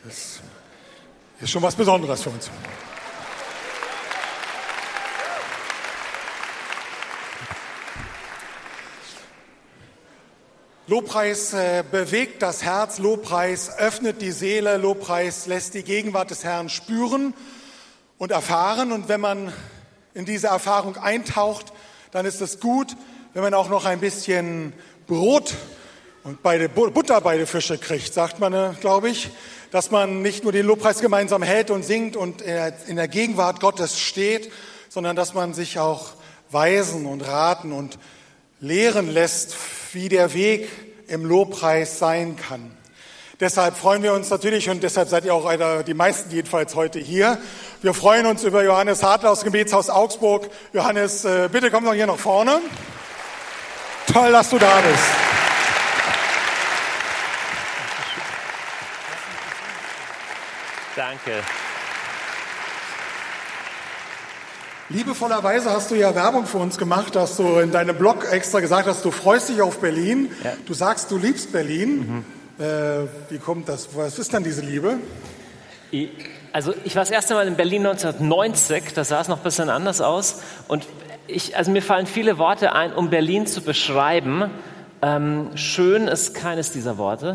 Das ist schon was Besonderes für uns. Lobpreis bewegt das Herz, Lobpreis öffnet die Seele, Lobpreis lässt die Gegenwart des Herrn spüren und erfahren. Und wenn man in diese Erfahrung eintaucht, dann ist es gut, wenn man auch noch ein bisschen Brot und Butter bei den Fische kriegt, sagt man, glaube ich, dass man nicht nur den Lobpreis gemeinsam hält und singt und in der Gegenwart Gottes steht, sondern dass man sich auch weisen und raten und lehren lässt, wie der Weg im Lobpreis sein kann. Deshalb freuen wir uns natürlich und deshalb seid ihr auch die meisten jedenfalls heute hier. Wir freuen uns über Johannes Hartler aus dem Gebetshaus Augsburg. Johannes, bitte komm doch hier nach vorne. Toll, dass du da bist. Danke. Liebevollerweise hast du ja Werbung für uns gemacht, dass du in deinem Blog extra gesagt hast, du freust dich auf Berlin. Ja. Du sagst, du liebst Berlin. Wie kommt das? Was ist denn diese Liebe? Ich war das erste Mal in Berlin 1990, da sah es noch ein bisschen anders aus. Und mir fallen viele Worte ein, um Berlin zu beschreiben. Schön ist keines dieser Worte.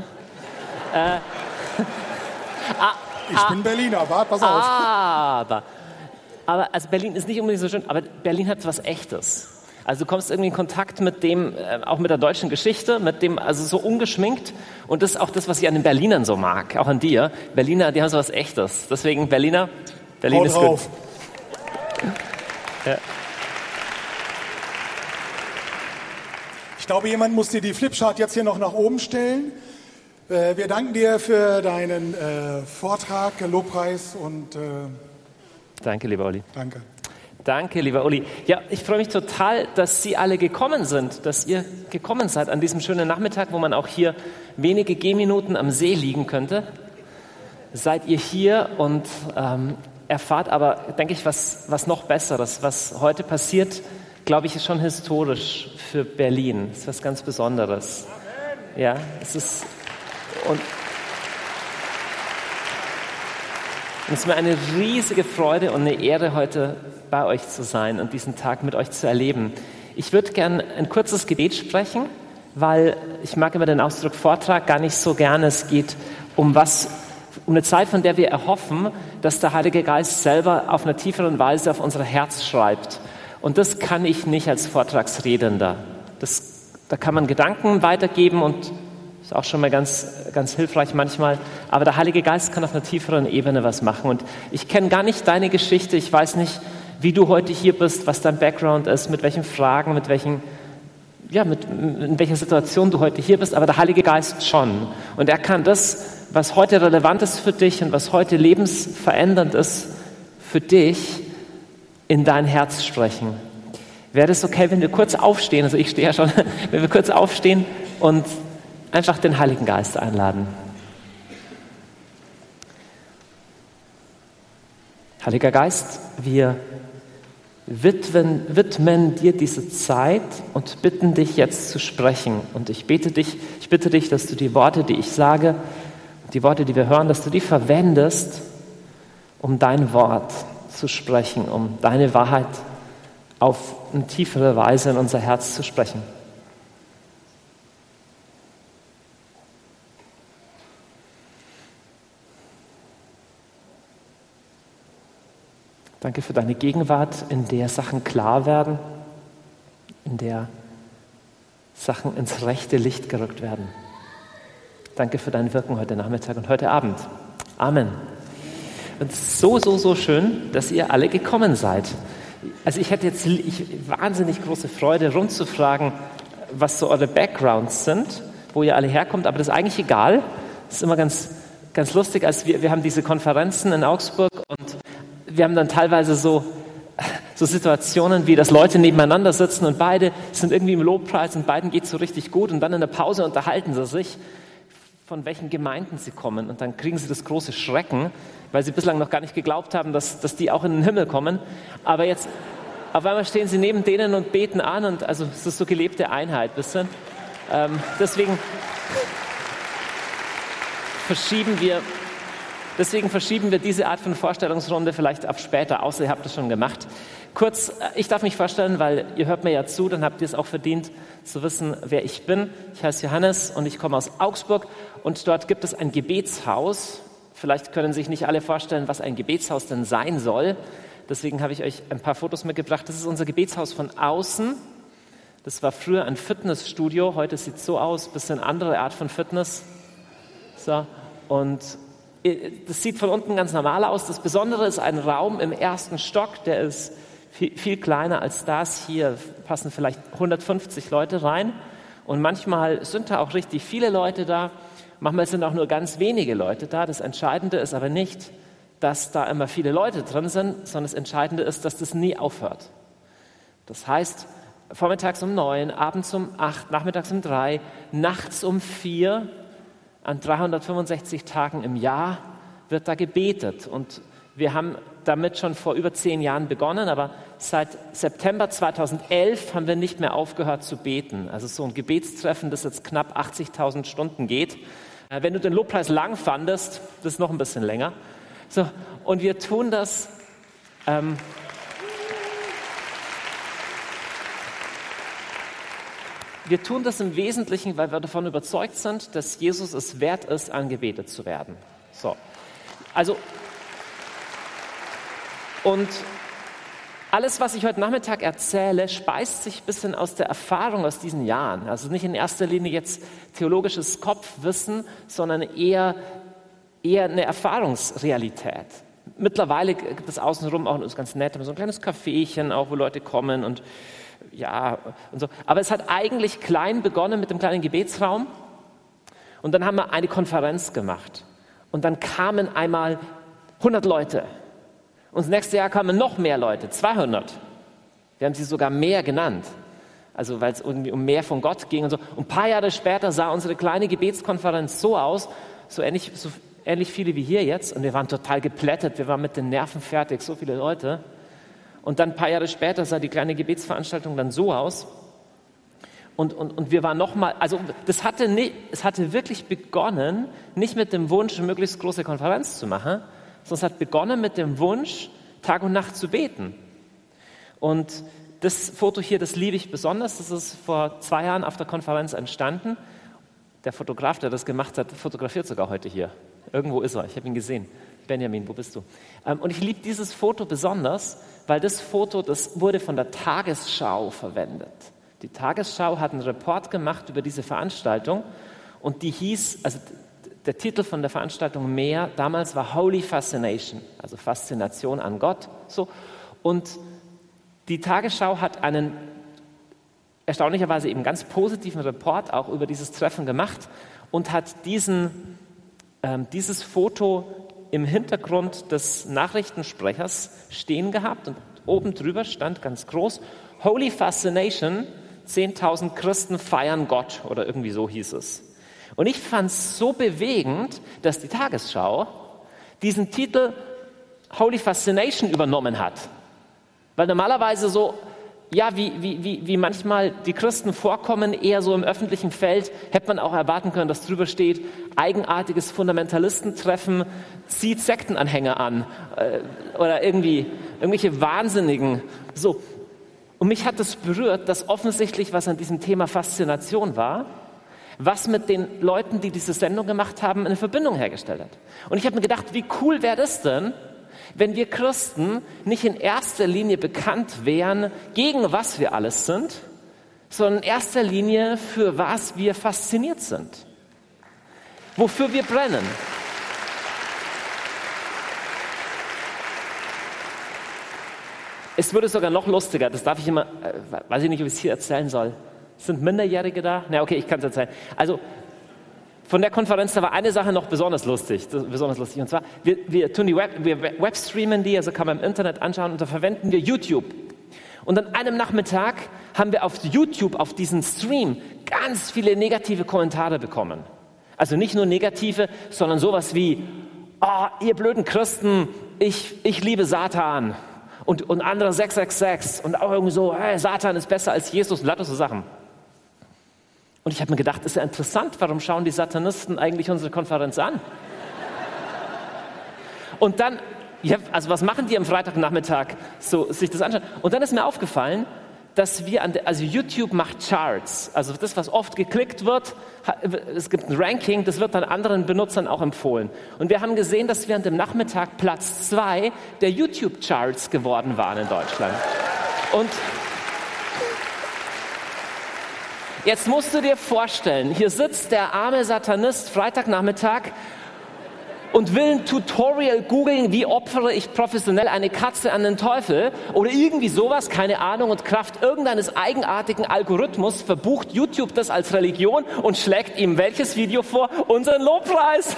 Ich bin Berliner, pass auf. Aber Berlin ist nicht unbedingt so schön, aber Berlin hat was Echtes. Also du kommst irgendwie in Kontakt mit dem, auch mit der deutschen Geschichte, mit dem, also so ungeschminkt. Und das ist auch das, was ich an den Berlinern so mag, auch an dir. Berliner, die haben so was Echtes. Deswegen Berlin Hau ist drauf. Gut. Ja. Ich glaube, jemand muss dir die Flipchart jetzt hier noch nach oben stellen. Wir danken dir für deinen Vortrag, Lobpreis und Danke, lieber Uli. Danke. Danke, lieber Uli. Ja, ich freue mich total, dass Sie alle gekommen sind, dass ihr gekommen seid an diesem schönen Nachmittag, wo man auch hier wenige Gehminuten am See liegen könnte. Seid ihr hier und erfahrt aber, denke ich, was noch Besseres. Was heute passiert, glaube ich, ist schon historisch für Berlin. Das ist was ganz Besonderes. Ja, es ist... Und es ist mir eine riesige Freude und eine Ehre, heute bei euch zu sein und diesen Tag mit euch zu erleben. Ich würde gerne ein kurzes Gebet sprechen, weil ich mag immer den Ausdruck Vortrag gar nicht so gerne. Es geht um eine Zeit, von der wir erhoffen, dass der Heilige Geist selber auf eine tiefere Weise auf unser Herz schreibt. Und das kann ich nicht als Vortragsredender. Da kann man Gedanken weitergeben und ist auch schon mal ganz, ganz hilfreich manchmal. Aber der Heilige Geist kann auf einer tieferen Ebene was machen. Und ich kenne gar nicht deine Geschichte. Ich weiß nicht, wie du heute hier bist, was dein Background ist, mit welchen Fragen, in welcher Situation du heute hier bist. Aber der Heilige Geist schon. Und er kann das, was heute relevant ist für dich und was heute lebensverändernd ist für dich, in dein Herz sprechen. Wäre das okay, wenn wir kurz aufstehen? Also ich stehe ja schon. Wenn wir kurz aufstehen und einfach den Heiligen Geist einladen. Heiliger Geist, wir widmen dir diese Zeit und bitten dich jetzt zu sprechen. Und ich bitte dich, dass du die Worte, die ich sage, die Worte, die wir hören, dass du die verwendest, um dein Wort zu sprechen, um deine Wahrheit auf eine tiefere Weise in unser Herz zu sprechen. Danke für deine Gegenwart, in der Sachen klar werden, in der Sachen ins rechte Licht gerückt werden. Danke für dein Wirken heute Nachmittag und heute Abend. Amen. Und so schön, dass ihr alle gekommen seid. Also ich hätte jetzt wahnsinnig große Freude, rumzufragen, was so eure Backgrounds sind, wo ihr alle herkommt, aber das ist eigentlich egal. Das ist immer ganz, ganz lustig, als wir haben diese Konferenzen in Augsburg und wir haben dann teilweise so Situationen, wie dass Leute nebeneinander sitzen und beide sind irgendwie im Lobpreis und beiden geht es so richtig gut und dann in der Pause unterhalten sie sich, von welchen Gemeinden sie kommen und dann kriegen sie das große Schrecken, weil sie bislang noch gar nicht geglaubt haben, dass die auch in den Himmel kommen. Aber jetzt auf einmal stehen sie neben denen und beten an und also es ist so gelebte Einheit, wisst ihr? Deswegen verschieben wir Deswegen verschieben wir diese Art von Vorstellungsrunde vielleicht auf später, außer ihr habt es schon gemacht. Kurz, ich darf mich vorstellen, weil ihr hört mir ja zu, dann habt ihr es auch verdient zu wissen, wer ich bin. Ich heiße Johannes und ich komme aus Augsburg und dort gibt es ein Gebetshaus. Vielleicht können sich nicht alle vorstellen, was ein Gebetshaus denn sein soll. Deswegen habe ich euch ein paar Fotos mitgebracht. Das ist unser Gebetshaus von außen. Das war früher ein Fitnessstudio. Heute sieht es so aus, ein bisschen andere Art von Fitness. So, und das sieht von unten ganz normal aus. Das Besondere ist ein Raum im ersten Stock, der ist viel kleiner als das. Hier passen vielleicht 150 Leute rein. Und manchmal sind da auch richtig viele Leute da. Manchmal sind auch nur ganz wenige Leute da. Das Entscheidende ist aber nicht, dass da immer viele Leute drin sind, sondern das Entscheidende ist, dass das nie aufhört. Das heißt, vormittags um 9, abends um 8, nachmittags um 3, nachts um 4, an 365 Tagen im Jahr wird da gebetet. Und wir haben damit schon vor über 10 Jahren begonnen, aber seit September 2011 haben wir nicht mehr aufgehört zu beten. Also so ein Gebetstreffen, das jetzt knapp 80.000 Stunden geht. Wenn du den Lobpreis lang fandest, das ist noch ein bisschen länger. So, und wir tun das Wir tun das im Wesentlichen, weil wir davon überzeugt sind, dass Jesus es wert ist, angebetet zu werden. So. Also, und alles, was ich heute Nachmittag erzähle, speist sich ein bisschen aus der Erfahrung aus diesen Jahren. Also nicht in erster Linie jetzt theologisches Kopfwissen, sondern eher eine Erfahrungsrealität. Mittlerweile gibt es außenrum auch, das ist ganz nett, so ein kleines Caféchen, auch wo Leute kommen und ja, und so. Aber es hat eigentlich klein begonnen mit dem kleinen Gebetsraum. Und dann haben wir eine Konferenz gemacht. Und dann kamen einmal 100 Leute. Und das nächste Jahr kamen noch mehr Leute, 200. Wir haben sie sogar mehr genannt. Also weil es irgendwie um mehr von Gott ging und so. Und ein paar Jahre später sah unsere kleine Gebetskonferenz so aus, so ähnlich viele wie hier jetzt. Und wir waren total geplättet. Wir waren mit den Nerven fertig, so viele Leute. Und dann ein paar Jahre später sah die kleine Gebetsveranstaltung dann so aus. Und wir waren nochmal, also es hatte wirklich begonnen, nicht mit dem Wunsch, eine möglichst große Konferenz zu machen, sondern es hat begonnen mit dem Wunsch, Tag und Nacht zu beten. Und das Foto hier, das liebe ich besonders. Das ist vor 2 Jahren auf der Konferenz entstanden. Der Fotograf, der das gemacht hat, fotografiert sogar heute hier. Irgendwo ist er, ich habe ihn gesehen. Benjamin, wo bist du? Und ich liebe dieses Foto besonders, weil das Foto, das wurde von der Tagesschau verwendet. Die Tagesschau hat einen Report gemacht über diese Veranstaltung und die hieß, also der Titel von der Veranstaltung mehr, damals war Holy Fascination, also Faszination an Gott. So. Und die Tagesschau hat einen erstaunlicherweise eben ganz positiven Report auch über dieses Treffen gemacht und hat dieses Foto im Hintergrund des Nachrichtensprechers stehen gehabt und oben drüber stand ganz groß, Holy Fascination, 10.000 Christen feiern Gott oder irgendwie so hieß es. Und ich fand es so bewegend, dass die Tagesschau diesen Titel Holy Fascination übernommen hat. Weil normalerweise so, ja, wie manchmal die Christen vorkommen, eher so im öffentlichen Feld, hätte man auch erwarten können, dass drüber steht, eigenartiges Fundamentalistentreffen zieht Sektenanhänger an oder irgendwelche Wahnsinnigen. So. Und mich hat das berührt, dass offensichtlich, was an diesem Thema Faszination war, was mit den Leuten, die diese Sendung gemacht haben, eine Verbindung hergestellt hat. Und ich habe mir gedacht, wie cool wäre das denn, wenn wir Christen nicht in erster Linie bekannt wären, gegen was wir alles sind, sondern in erster Linie für was wir fasziniert sind, wofür wir brennen. Es wurde sogar noch lustiger, das darf ich immer, weiß ich nicht, ob ich es hier erzählen soll. Sind Minderjährige da? Na okay, ich kann es erzählen. Also von der Konferenz, da war eine Sache noch besonders lustig. Und zwar, wir webstreamen die, also kann man im Internet anschauen und da verwenden wir YouTube. Und an einem Nachmittag haben wir auf YouTube, auf diesen Stream, ganz viele negative Kommentare bekommen. Also nicht nur negative, sondern sowas wie, oh, ihr blöden Christen, ich liebe Satan. Und andere 666 und auch irgendwie so, hey, Satan ist besser als Jesus und lauter so Sachen. Und ich habe mir gedacht, ist ja interessant, warum schauen die Satanisten eigentlich unsere Konferenz an? Und dann, also was machen die am Freitagnachmittag, so sich das anschauen? Und dann ist mir aufgefallen, dass also YouTube macht Charts, also das, was oft geklickt wird, es gibt ein Ranking, das wird dann anderen Benutzern auch empfohlen. Und wir haben gesehen, dass wir an dem Nachmittag Platz 2 der YouTube-Charts geworden waren in Deutschland. Und jetzt musst du dir vorstellen, hier sitzt der arme Satanist Freitagnachmittag und will ein Tutorial googeln, wie opfere ich professionell eine Katze an den Teufel oder irgendwie sowas, keine Ahnung, und Kraft irgendeines eigenartigen Algorithmus verbucht YouTube das als Religion und schlägt ihm welches Video vor? Unseren Lobpreis.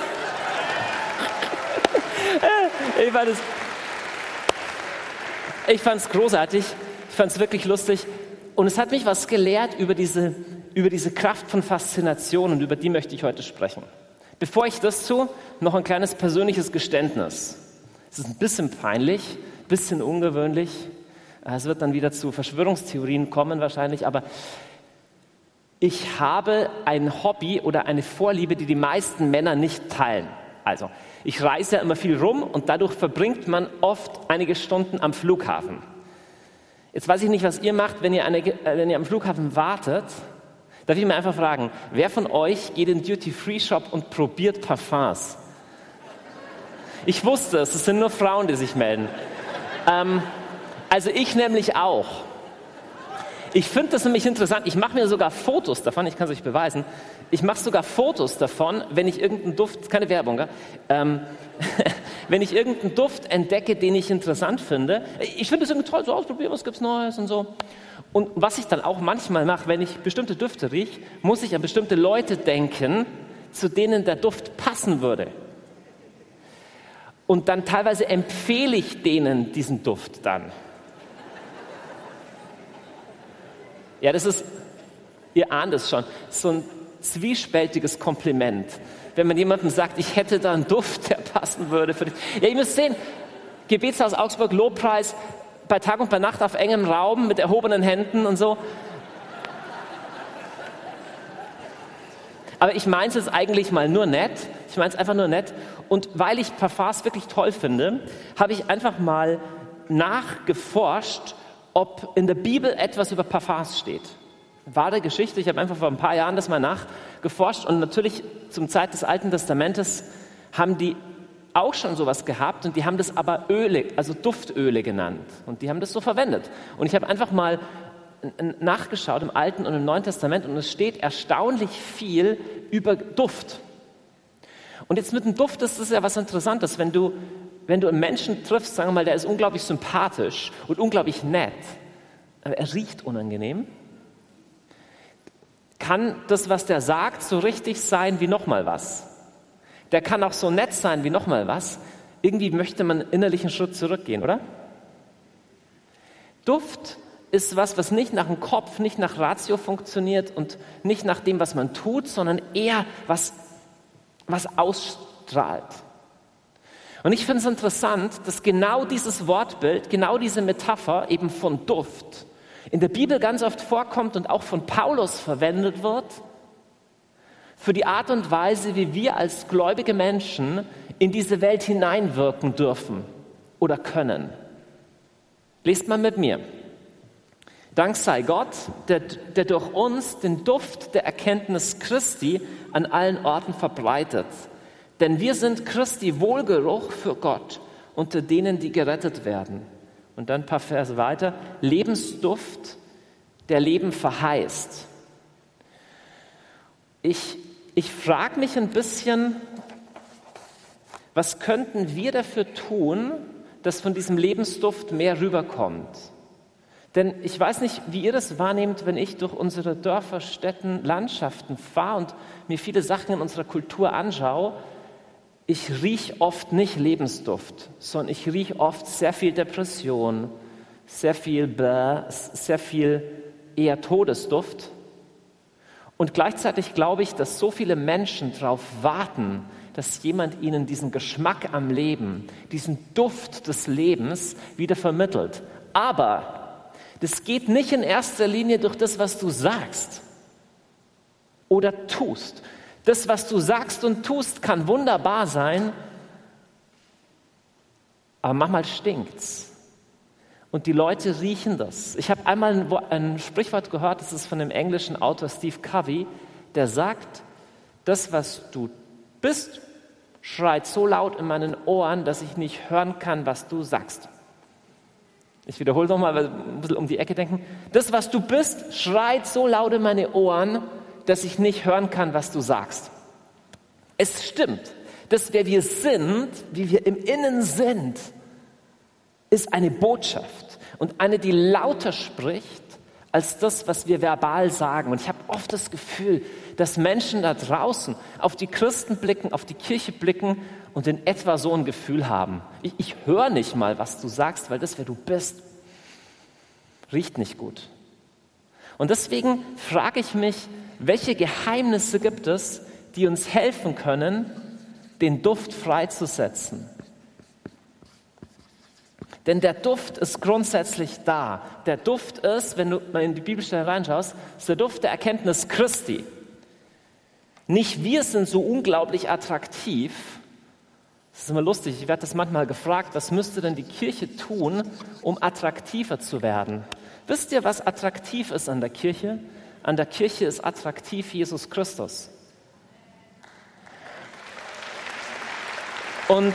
Ich fand es großartig, ich fand es wirklich lustig und es hat mich was gelehrt über diese Kraft von Faszination und über die möchte ich heute sprechen. Bevor ich das tue, noch ein kleines persönliches Geständnis. Es ist ein bisschen peinlich, ein bisschen ungewöhnlich. Es wird dann wieder zu Verschwörungstheorien kommen wahrscheinlich, aber ich habe ein Hobby oder eine Vorliebe, die die meisten Männer nicht teilen. Also, ich reise ja immer viel rum und dadurch verbringt man oft einige Stunden am Flughafen. Jetzt weiß ich nicht, was ihr macht, wenn ihr am Flughafen wartet. Darf ich mal einfach fragen, wer von euch geht in den Duty-Free-Shop und probiert Parfums? Ich wusste es sind nur Frauen, die sich melden. Also ich nämlich auch. Ich finde das nämlich interessant. Ich mache mir sogar Fotos davon, ich kann es euch beweisen. Ich mache sogar Fotos davon, wenn ich irgendeinen Duft, keine Werbung, wenn ich irgendeinen Duft entdecke, den ich interessant finde. Ich finde es irgendwie toll, so ausprobieren, was gibt's Neues und so. Und was ich dann auch manchmal mache, wenn ich bestimmte Düfte rieche, muss ich an bestimmte Leute denken, zu denen der Duft passen würde. Und dann teilweise empfehle ich denen diesen Duft dann. Ja, das ist, ihr ahnt es schon, so ein zwiespältiges Kompliment. Wenn man jemandem sagt, ich hätte da einen Duft, der passen würde für dich. Ja, ihr müsst sehen, Gebetshaus Augsburg, Lobpreis, bei Tag und bei Nacht auf engem Raum mit erhobenen Händen und so. Aber ich meine es jetzt eigentlich mal nur nett. Ich meine es einfach nur nett. Und weil ich Parfums wirklich toll finde, habe ich einfach mal nachgeforscht, ob in der Bibel etwas über Parfums steht. Wahre Geschichte. Ich habe einfach vor ein paar Jahren das mal nachgeforscht. Und natürlich zum Zeit des Alten Testamentes haben die auch schon sowas gehabt und die haben das aber Öle, also Duftöle genannt und die haben das so verwendet. Und ich habe einfach mal nachgeschaut im Alten und im Neuen Testament und es steht erstaunlich viel über Duft. Und jetzt mit dem Duft ist das ja was Interessantes, wenn du einen Menschen triffst, sagen wir mal, der ist unglaublich sympathisch und unglaublich nett, aber er riecht unangenehm, kann das, was der sagt, so richtig sein wie nochmal was. Der kann auch so nett sein wie nochmal was. Irgendwie möchte man innerlich einen Schritt zurückgehen, oder? Duft ist was nicht nach dem Kopf, nicht nach Ratio funktioniert und nicht nach dem, was man tut, sondern eher was ausstrahlt. Und ich finde es interessant, dass genau dieses Wortbild, genau diese Metapher eben von Duft in der Bibel ganz oft vorkommt und auch von Paulus verwendet wird, für die Art und Weise, wie wir als gläubige Menschen in diese Welt hineinwirken dürfen oder können. Lest mal mit mir. Dank sei Gott, der durch uns den Duft der Erkenntnis Christi an allen Orten verbreitet. Denn wir sind Christi Wohlgeruch für Gott unter denen, die gerettet werden. Und dann ein paar Verse weiter. Lebensduft, der Leben verheißt. Ich frage mich ein bisschen, was könnten wir dafür tun, dass von diesem Lebensduft mehr rüberkommt? Denn ich weiß nicht, wie ihr das wahrnehmt, wenn ich durch unsere Dörfer, Städten, Landschaften fahre und mir viele Sachen in unserer Kultur anschaue. Ich rieche oft nicht Lebensduft, sondern ich rieche oft sehr viel Depression, sehr viel eher Todesduft. Und gleichzeitig glaube ich, dass so viele Menschen darauf warten, dass jemand ihnen diesen Geschmack am Leben, diesen Duft des Lebens wieder vermittelt. Aber das geht nicht in erster Linie durch das, was du sagst oder tust. Das, was du sagst und tust, kann wunderbar sein, Aber manchmal stinkt's. Und die Leute riechen das. Ich habe einmal ein Sprichwort gehört, das ist von dem englischen Autor Steve Covey, der sagt, das, was du bist, schreit so laut in meinen Ohren, dass ich nicht hören kann, was du sagst. Ich wiederhole nochmal, weil wir ein bisschen um die Ecke denken. Das, was du bist, schreit so laut in meine Ohren, dass ich nicht hören kann, was du sagst. Es stimmt, dass wer wir sind, wie wir im Innen sind, ist eine Botschaft und eine, die lauter spricht als das, was wir verbal sagen. Und ich habe oft das Gefühl, dass Menschen da draußen auf die Christen blicken, auf die Kirche blicken und in etwa so ein Gefühl haben. Ich höre nicht mal, was du sagst, weil das, wer du bist, riecht nicht gut. Und deswegen frage ich mich, welche Geheimnisse gibt es, die uns helfen können, den Duft freizusetzen? Denn der Duft ist grundsätzlich da. Der Duft ist, wenn du mal in die Bibelstelle reinschaust, ist der Duft der Erkenntnis Christi. Nicht wir sind so unglaublich attraktiv. Das ist immer lustig, ich werde das manchmal gefragt, was müsste denn die Kirche tun, um attraktiver zu werden? Wisst ihr, was attraktiv ist an der Kirche? An der Kirche ist attraktiv Jesus Christus. Und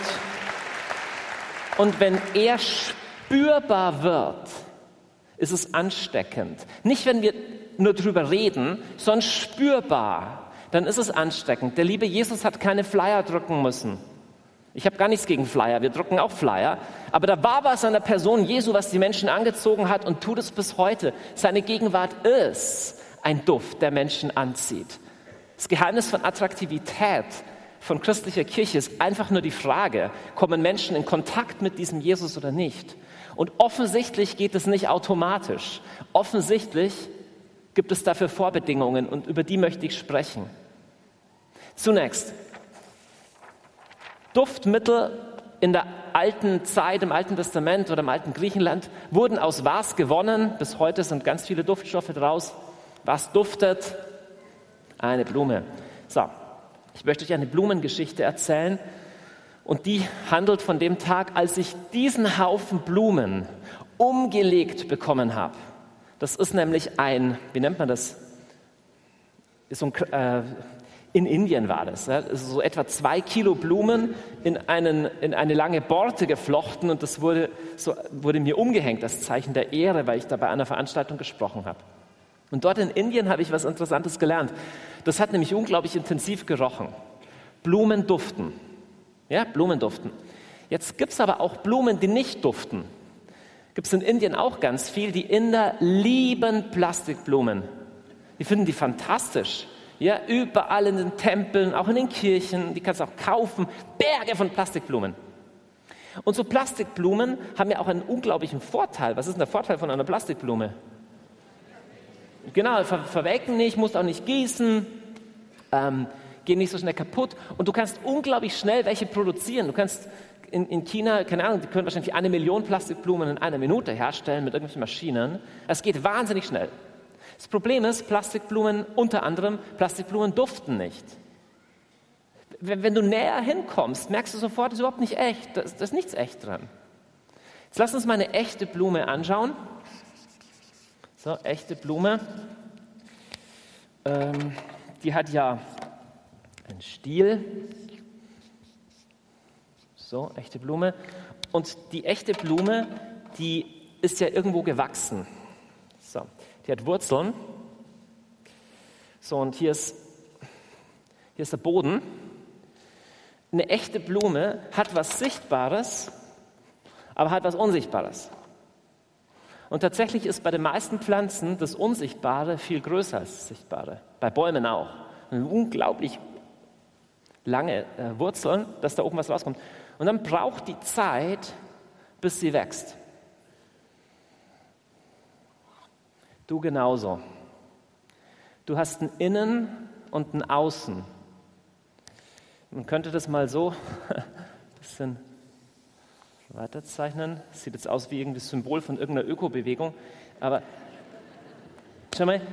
wenn er spürbar wird, ist es ansteckend. Nicht, wenn wir nur drüber reden, sondern spürbar. Dann ist es ansteckend. Der liebe Jesus hat keine Flyer drucken müssen. Ich habe gar nichts gegen Flyer, wir drucken auch Flyer. Aber da war was an der Person Jesu, was die Menschen angezogen hat und tut es bis heute. Seine Gegenwart ist ein Duft, der Menschen anzieht. Das Geheimnis von Attraktivität von christlicher Kirche ist einfach nur die Frage, kommen Menschen in Kontakt mit diesem Jesus oder nicht? Und offensichtlich geht es nicht automatisch. Offensichtlich gibt es dafür Vorbedingungen und über die möchte ich sprechen. Zunächst, Duftmittel in der alten Zeit, im Alten Testament oder im alten Griechenland wurden aus was gewonnen? Bis heute sind ganz viele Duftstoffe draus. Was duftet? Eine Blume. So. Ich möchte euch eine Blumengeschichte erzählen und die handelt von dem Tag, als ich diesen Haufen Blumen umgelegt bekommen habe. Das ist nämlich wie nennt man das? In Indien war das. So etwa 2 Kilo Blumen in eine lange Borte geflochten und das wurde mir umgehängt, das Zeichen der Ehre, weil ich da bei einer Veranstaltung gesprochen habe. Und dort in Indien habe ich was Interessantes gelernt. Das hat nämlich unglaublich intensiv gerochen. Blumen duften. Ja, Blumen duften. Jetzt gibt es aber auch Blumen, die nicht duften. Gibt es in Indien auch ganz viel. Die Inder lieben Plastikblumen. Die finden die fantastisch. Ja, überall in den Tempeln, auch in den Kirchen. Die kannst du auch kaufen. Berge von Plastikblumen. Und so Plastikblumen haben ja auch einen unglaublichen Vorteil. Was ist denn der Vorteil von einer Plastikblume? Genau, verwelken nicht, musst auch nicht gießen, gehen nicht so schnell kaputt und du kannst unglaublich schnell welche produzieren. Du kannst in China, keine Ahnung, die können wahrscheinlich 1 Million Plastikblumen in einer Minute herstellen mit irgendwelchen Maschinen. Es geht wahnsinnig schnell. Das Problem ist, unter anderem Plastikblumen duften nicht. Wenn du näher hinkommst, merkst du sofort, das ist überhaupt nicht echt, da ist nichts echt dran. Jetzt lass uns mal eine echte Blume anschauen. So, echte Blume, die hat ja einen Stiel. So, echte Blume. Und die echte Blume, die ist ja irgendwo gewachsen. So, die hat Wurzeln. So, und hier ist der Boden. Eine echte Blume hat was Sichtbares, aber hat was Unsichtbares. Und tatsächlich ist bei den meisten Pflanzen das Unsichtbare viel größer als das Sichtbare. Bei Bäumen auch. Unglaublich lange Wurzeln, dass da oben was rauskommt. Und dann braucht die Zeit, bis sie wächst. Du genauso. Du hast ein Innen und ein Außen. Man könnte das mal so ein bisschen weiterzeichnen. Das sieht jetzt aus wie irgendwie das Symbol von irgendeiner Ökobewegung. Aber schau mal,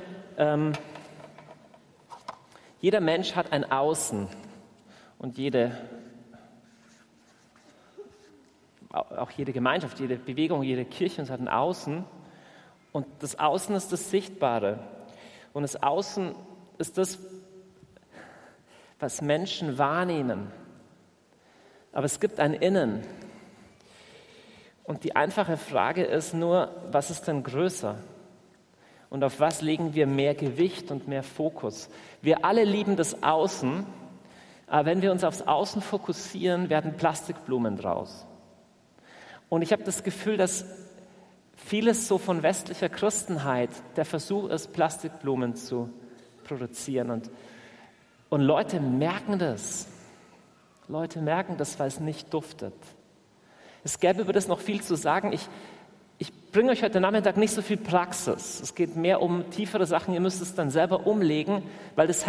jeder Mensch hat ein Außen und jede auch jede Gemeinschaft, jede Bewegung, jede Kirche hat ein Außen. Und das Außen ist das Sichtbare. Und das Außen ist das, was Menschen wahrnehmen. Aber es gibt ein Innen. Und die einfache Frage ist nur, was ist denn größer? Und auf was legen wir mehr Gewicht und mehr Fokus? Wir alle lieben das Außen, aber wenn wir uns aufs Außen fokussieren, werden Plastikblumen draus. Und ich habe das Gefühl, dass vieles so von westlicher Christenheit der Versuch ist, Plastikblumen zu produzieren. Und Leute merken das. Leute merken das, weil es nicht duftet. Es gäbe über das noch viel zu sagen. Ich bringe euch heute Nachmittag nicht so viel Praxis. Es geht mehr um tiefere Sachen. Ihr müsst es dann selber umlegen, weil das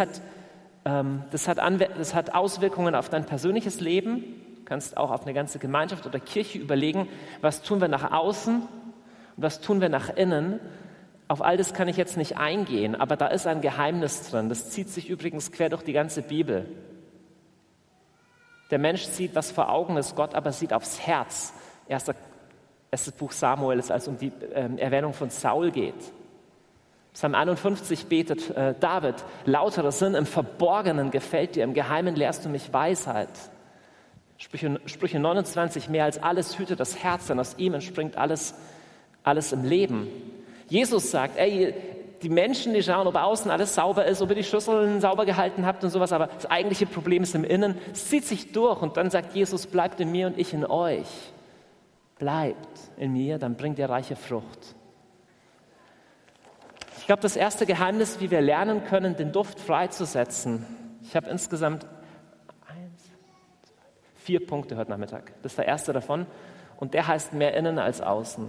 hat Auswirkungen auf dein persönliches Leben. Du kannst auch auf eine ganze Gemeinschaft oder Kirche überlegen, was tun wir nach außen und was tun wir nach innen. Auf all das kann ich jetzt nicht eingehen, aber da ist ein Geheimnis drin. Das zieht sich übrigens quer durch die ganze Bibel. Der Mensch sieht, was vor Augen ist, Gott aber sieht aufs Herz. Erstes Buch Samuel ist, als es um die Erwähnung von Saul geht. Psalm 51 betet David, lauterer Sinn im Verborgenen gefällt dir, im Geheimen lehrst du mich Weisheit. Sprüche 29, mehr als alles hüte das Herz, denn aus ihm entspringt alles im Leben. Jesus sagt, die Menschen, die schauen, ob außen alles sauber ist, ob ihr die Schüsseln sauber gehalten habt und sowas, aber das eigentliche Problem ist im Innen. Es zieht sich durch und dann sagt Jesus, bleibt in mir und ich in euch. Bleibt in mir, dann bringt ihr reiche Frucht. Ich glaube, das erste Geheimnis, wie wir lernen können, den Duft freizusetzen. Ich habe insgesamt 4 Punkte heute Nachmittag. Das ist der erste davon und der heißt mehr innen als außen.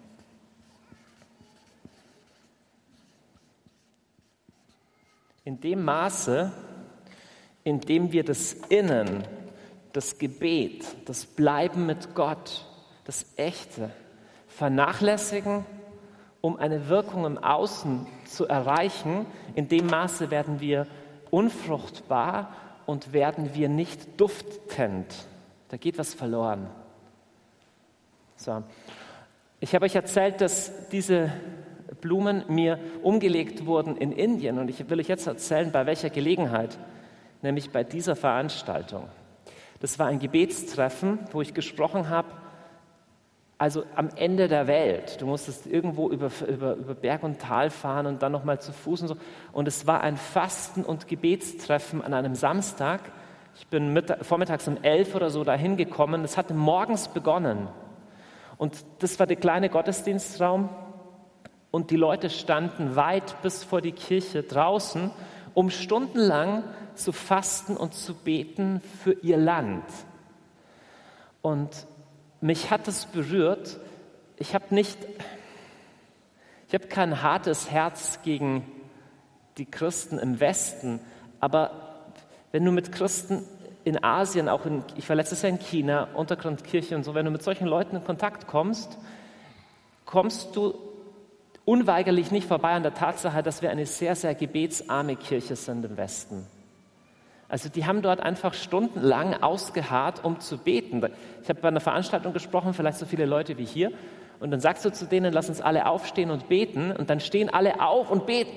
In dem Maße, in dem wir das Innen, das Gebet, das Bleiben mit Gott, das Echte vernachlässigen, um eine Wirkung im Außen zu erreichen, in dem Maße werden wir unfruchtbar und werden wir nicht duftend. Da geht was verloren. So. Ich habe euch erzählt, dass diese Blumen mir umgelegt wurden in Indien und ich will euch jetzt erzählen, bei welcher Gelegenheit, nämlich bei dieser Veranstaltung. Das war ein Gebetstreffen, wo ich gesprochen habe, also am Ende der Welt. Du musstest irgendwo über Berg und Tal fahren und dann nochmal zu Fuß und so. Und es war ein Fasten- und Gebetstreffen an einem Samstag. Ich bin vormittags um 11 oder so dahin gekommen. Es hatte morgens begonnen. Und das war der kleine Gottesdienstraum. Und die Leute standen weit bis vor die Kirche draußen, um stundenlang zu fasten und zu beten für ihr Land. Und mich hat es berührt. Ich habe kein hartes Herz gegen die Christen im Westen, aber wenn du mit Christen in Asien, ich war letztes Jahr in China, Untergrundkirche und so, wenn du mit solchen Leuten in Kontakt kommst du unweigerlich nicht vorbei an der Tatsache, dass wir eine sehr, sehr gebetsarme Kirche sind im Westen. Also die haben dort einfach stundenlang ausgeharrt, um zu beten. Ich habe bei einer Veranstaltung gesprochen, vielleicht so viele Leute wie hier, und dann sagst du zu denen, lass uns alle aufstehen und beten, und dann stehen alle auf und beten.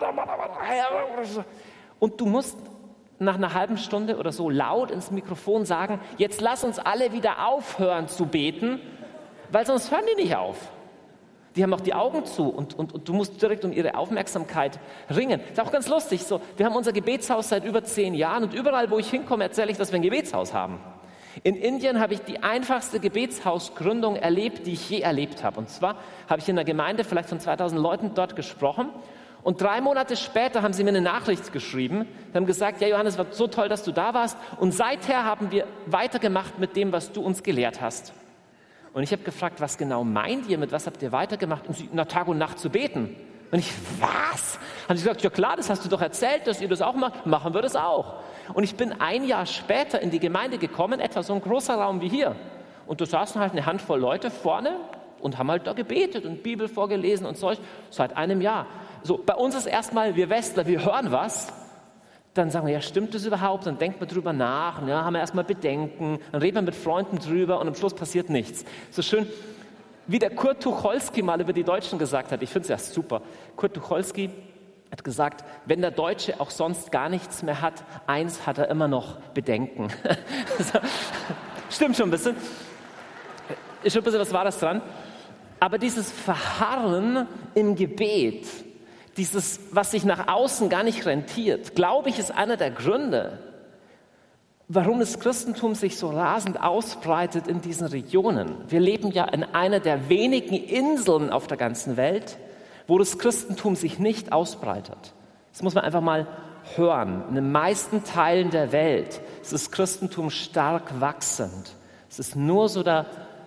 Und du musst nach einer halben Stunde oder so laut ins Mikrofon sagen, jetzt lass uns alle wieder aufhören zu beten, weil sonst hören die nicht auf. Die haben auch die Augen zu und du musst direkt um ihre Aufmerksamkeit ringen. Ist auch ganz lustig. So, wir haben unser Gebetshaus seit über 10 Jahren und überall, wo ich hinkomme, erzähle ich, dass wir ein Gebetshaus haben. In Indien habe ich die einfachste Gebetshausgründung erlebt, die ich je erlebt habe. Und zwar habe ich in einer Gemeinde vielleicht von 2000 Leuten dort gesprochen und 3 Monate später haben sie mir eine Nachricht geschrieben. Sie haben gesagt, ja Johannes, es war so toll, dass du da warst und seither haben wir weitergemacht mit dem, was du uns gelehrt hast. Und ich habe gefragt, was genau meint ihr, mit was habt ihr weitergemacht? Und sie, Tag und Nacht zu beten. Und ich, was? Haben sie gesagt, ja klar, das hast du doch erzählt, dass ihr das auch macht, machen wir das auch. Und ich bin 1 Jahr später in die Gemeinde gekommen, etwa so ein großer Raum wie hier. Und da saßen halt eine Handvoll Leute vorne und haben halt da gebetet und Bibel vorgelesen und solch, seit 1 Jahr. So, bei uns ist erstmal, wir Westler, wir hören was. dann sagen wir, ja, stimmt das überhaupt? Dann denkt man drüber nach, ja, haben wir erstmal Bedenken, dann reden wir mit Freunden drüber und am Schluss passiert nichts. So schön, wie der Kurt Tucholsky mal über die Deutschen gesagt hat, ich finde es ja super. Kurt Tucholsky hat gesagt, wenn der Deutsche auch sonst gar nichts mehr hat, eins hat er immer noch, Bedenken. Stimmt schon ein bisschen. Ist schon ein bisschen was Wahres dran. Aber dieses Verharren im Gebet, dieses, was sich nach außen gar nicht rentiert, glaube ich, ist einer der Gründe, warum das Christentum sich so rasend ausbreitet in diesen Regionen. Wir leben ja in einer der wenigen Inseln auf der ganzen Welt, wo das Christentum sich nicht ausbreitet. Das muss man einfach mal hören. In den meisten Teilen der Welt ist das Christentum stark wachsend. Es ist nur so der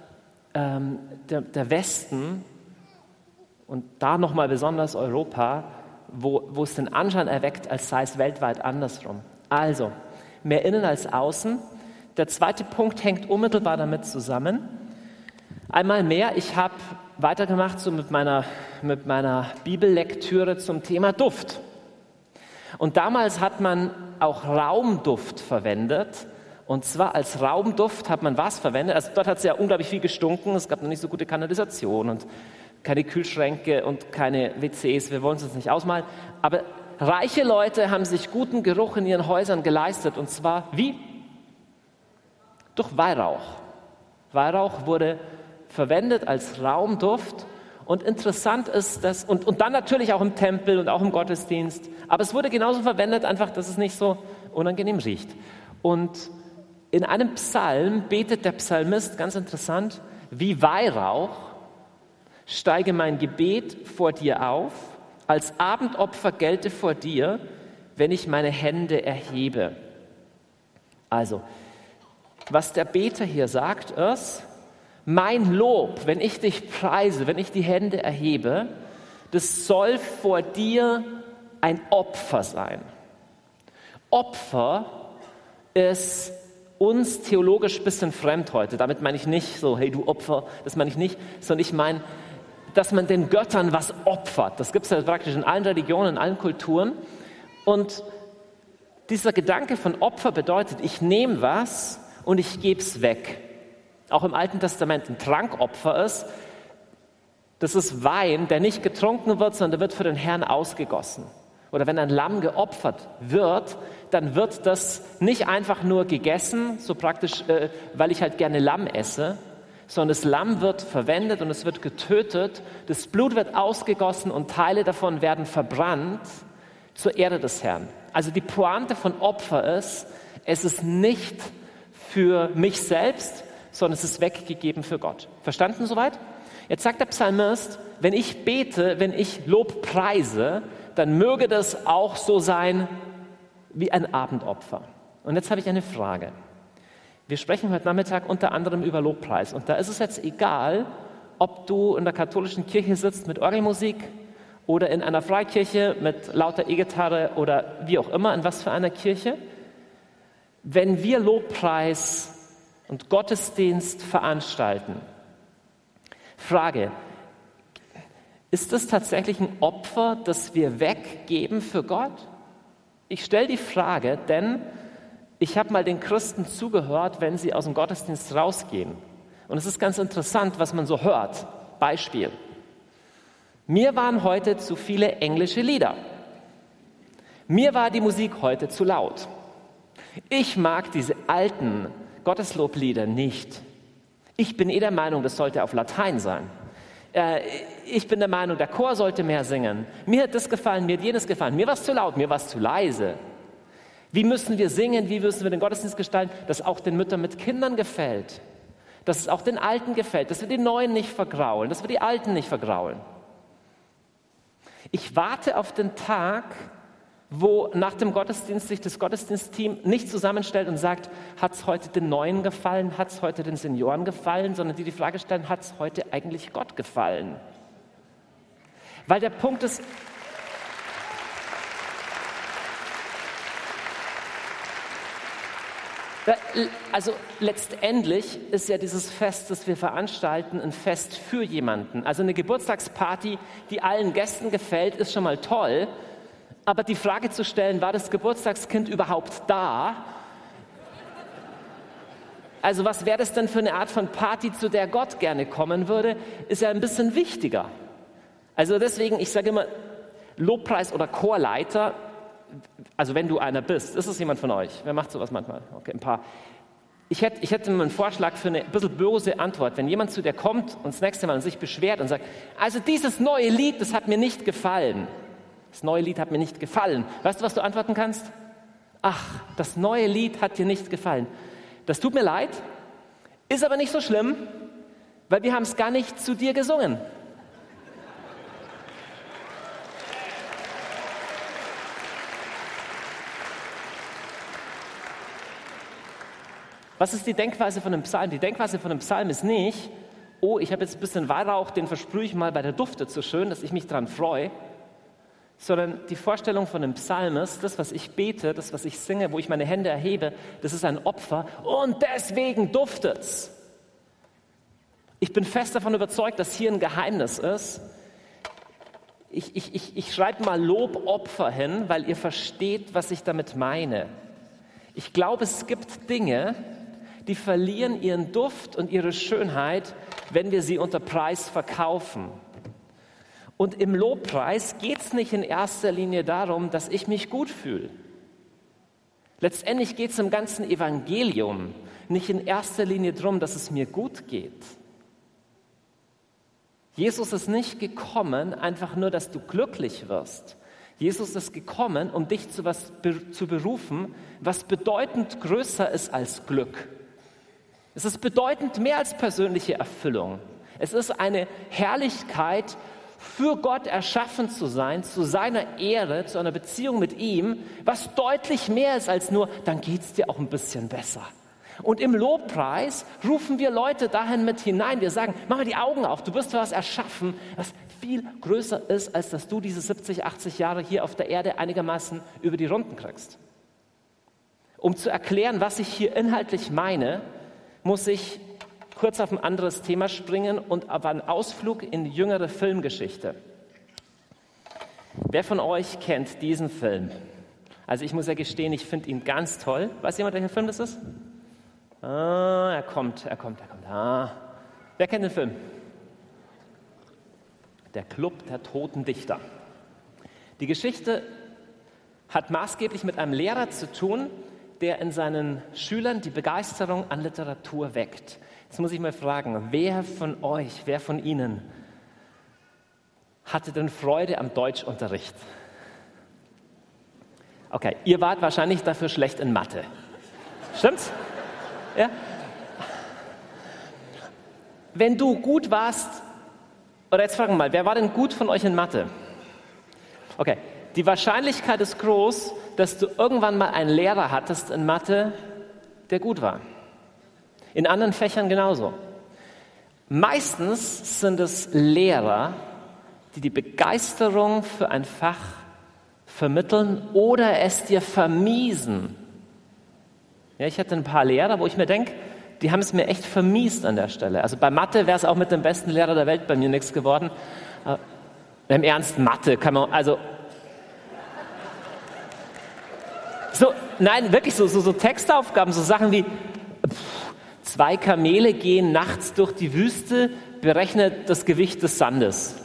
Westen und da nochmal besonders Europa, wo es den Anschein erweckt, als sei es weltweit andersrum. Also, mehr innen als außen. Der zweite Punkt hängt unmittelbar damit zusammen. Einmal mehr, ich habe weitergemacht so mit meiner Bibellektüre zum Thema Duft. Und damals hat man auch Raumduft verwendet. Und zwar als Raumduft hat man was verwendet? Also dort hat es ja unglaublich viel gestunken. Es gab noch nicht so gute Kanalisation und keine Kühlschränke und keine WCs. Wir wollen es uns nicht ausmalen. Aber reiche Leute haben sich guten Geruch in ihren Häusern geleistet. Und zwar wie? Durch Weihrauch. Weihrauch wurde verwendet als Raumduft. Und interessant ist das, und dann natürlich auch im Tempel und auch im Gottesdienst, aber es wurde genauso verwendet, einfach, dass es nicht so unangenehm riecht. Und in einem Psalm betet der Psalmist, ganz interessant, wie Weihrauch steige mein Gebet vor dir auf, als Abendopfer gelte vor dir, wenn ich meine Hände erhebe. Also, was der Beter hier sagt, ist, mein Lob, wenn ich dich preise, wenn ich die Hände erhebe, das soll vor dir ein Opfer sein. Opfer ist uns theologisch ein bisschen fremd heute. Damit meine ich nicht so, hey du Opfer, das meine ich nicht, sondern ich meine, dass man den Göttern was opfert. Das gibt es ja praktisch in allen Religionen, in allen Kulturen. Und dieser Gedanke von Opfer bedeutet, ich nehme was und ich gebe es weg. Auch im Alten Testament ein Trankopfer ist, das ist Wein, der nicht getrunken wird, sondern der wird für den Herrn ausgegossen. Oder wenn ein Lamm geopfert wird, dann wird das nicht einfach nur gegessen, so praktisch, weil ich halt gerne Lamm esse, sondern das Lamm wird verwendet und es wird getötet, das Blut wird ausgegossen und Teile davon werden verbrannt zur Ehre des Herrn. Also die Pointe von Opfer ist, es ist nicht für mich selbst, sondern es ist weggegeben für Gott. Verstanden soweit? Jetzt sagt der Psalmist, wenn ich bete, wenn ich Lob preise, dann möge das auch so sein wie ein Abendopfer. Und jetzt habe ich eine Frage. Wir sprechen heute Nachmittag unter anderem über Lobpreis. Und da ist es jetzt egal, ob du in der katholischen Kirche sitzt mit Orgelmusik oder in einer Freikirche mit lauter E-Gitarre oder wie auch immer, in was für einer Kirche. Wenn wir Lobpreis und Gottesdienst veranstalten. Frage, ist das tatsächlich ein Opfer, das wir weggeben für Gott? Ich stelle die Frage, denn ich habe mal den Christen zugehört, wenn sie aus dem Gottesdienst rausgehen. Und es ist ganz interessant, was man so hört. Beispiel. Mir waren heute zu viele englische Lieder. Mir war die Musik heute zu laut. Ich mag diese alten Gottesloblieder nicht. Ich bin der Meinung, das sollte auf Latein sein. Ich bin der Meinung, der Chor sollte mehr singen. Mir hat das gefallen, mir hat jenes gefallen. Mir war es zu laut, mir war es zu leise. Wie müssen wir singen, wie müssen wir den Gottesdienst gestalten, dass auch den Müttern mit Kindern gefällt, dass es auch den Alten gefällt, dass wir die Neuen nicht vergraulen, dass wir die Alten nicht vergraulen. Ich warte auf den Tag, wo nach dem Gottesdienst sich das Gottesdienstteam nicht zusammenstellt und sagt, hat es heute den Neuen gefallen, hat es heute den Senioren gefallen, sondern die Frage stellen, hat es heute eigentlich Gott gefallen? Weil der Punkt ist, also letztendlich ist ja dieses Fest, das wir veranstalten, ein Fest für jemanden. Also eine Geburtstagsparty, die allen Gästen gefällt, ist schon mal toll. Aber die Frage zu stellen, war das Geburtstagskind überhaupt da? Also was wäre das denn für eine Art von Party, zu der Gott gerne kommen würde, ist ja ein bisschen wichtiger. Also deswegen, ich sage immer, Lobpreis oder Chorleiter, also wenn du einer bist, ist es jemand von euch? Wer macht sowas manchmal? Okay, ein paar. Ich hätte mal einen Vorschlag für eine ein bisschen böse Antwort. Wenn jemand zu dir kommt und das nächste Mal sich beschwert und sagt, also dieses neue Lied, das hat mir nicht gefallen. Das neue Lied hat mir nicht gefallen. Weißt du, was du antworten kannst? Ach, das neue Lied hat dir nicht gefallen. Das tut mir leid, ist aber nicht so schlimm, weil wir haben es gar nicht zu dir gesungen. Was ist die Denkweise von einem Psalm? Die Denkweise von einem Psalm ist nicht, oh, ich habe jetzt ein bisschen Weihrauch, den versprühe ich mal, weil der duftet so schön, dass ich mich daran freue, sondern die Vorstellung von einem Psalm ist, das, was ich bete, das, was ich singe, wo ich meine Hände erhebe, das ist ein Opfer und deswegen duftet's. Ich bin fest davon überzeugt, dass hier ein Geheimnis ist. Ich schreibe mal Lobopfer hin, weil ihr versteht, was ich damit meine. Ich glaube, es gibt Dinge, die verlieren ihren Duft und ihre Schönheit, wenn wir sie unter Preis verkaufen. Und im Lobpreis geht es nicht in erster Linie darum, dass ich mich gut fühle. Letztendlich geht es im ganzen Evangelium nicht in erster Linie darum, dass es mir gut geht. Jesus ist nicht gekommen, einfach nur, dass du glücklich wirst. Jesus ist gekommen, um dich zu was zu berufen, was bedeutend größer ist als Glück. Es ist bedeutend mehr als persönliche Erfüllung. Es ist eine Herrlichkeit, für Gott erschaffen zu sein, zu seiner Ehre, zu einer Beziehung mit ihm, was deutlich mehr ist als nur, dann geht es dir auch ein bisschen besser. Und im Lobpreis rufen wir Leute dahin mit hinein. Wir sagen, mach mal die Augen auf, du wirst für was erschaffen, was viel größer ist, als dass du diese 70, 80 Jahre hier auf der Erde einigermaßen über die Runden kriegst. Um zu erklären, was ich hier inhaltlich meine, muss ich kurz auf ein anderes Thema springen und auf einen Ausflug in die jüngere Filmgeschichte. Wer von euch kennt diesen Film? Also ich muss ja gestehen, ich finde ihn ganz toll. Weiß jemand, welcher Film das ist? Er kommt. Wer kennt den Film? Der Club der Toten Dichter. Die Geschichte hat maßgeblich mit einem Lehrer zu tun, der in seinen Schülern die Begeisterung an Literatur weckt. Jetzt muss ich mal fragen, wer von euch, wer von Ihnen hatte denn Freude am Deutschunterricht? Okay, ihr wart wahrscheinlich dafür schlecht in Mathe. Stimmt's? Ja? Wenn du gut warst, oder jetzt fragen wir mal, wer war denn gut von euch in Mathe? Okay, die Wahrscheinlichkeit ist groß, dass du irgendwann mal einen Lehrer hattest in Mathe, der gut war. In anderen Fächern genauso. Meistens sind es Lehrer, die die Begeisterung für ein Fach vermitteln oder es dir vermiesen. Ja, ich hatte ein paar Lehrer, wo ich mir denke, die haben es mir echt vermiest an der Stelle. Also bei Mathe wäre es auch mit dem besten Lehrer der Welt bei mir nichts geworden. Im Ernst, Mathe kann man, also so, nein, wirklich so Textaufgaben, so Sachen wie 2 Kamele gehen nachts durch die Wüste, berechnet das Gewicht des Sandes.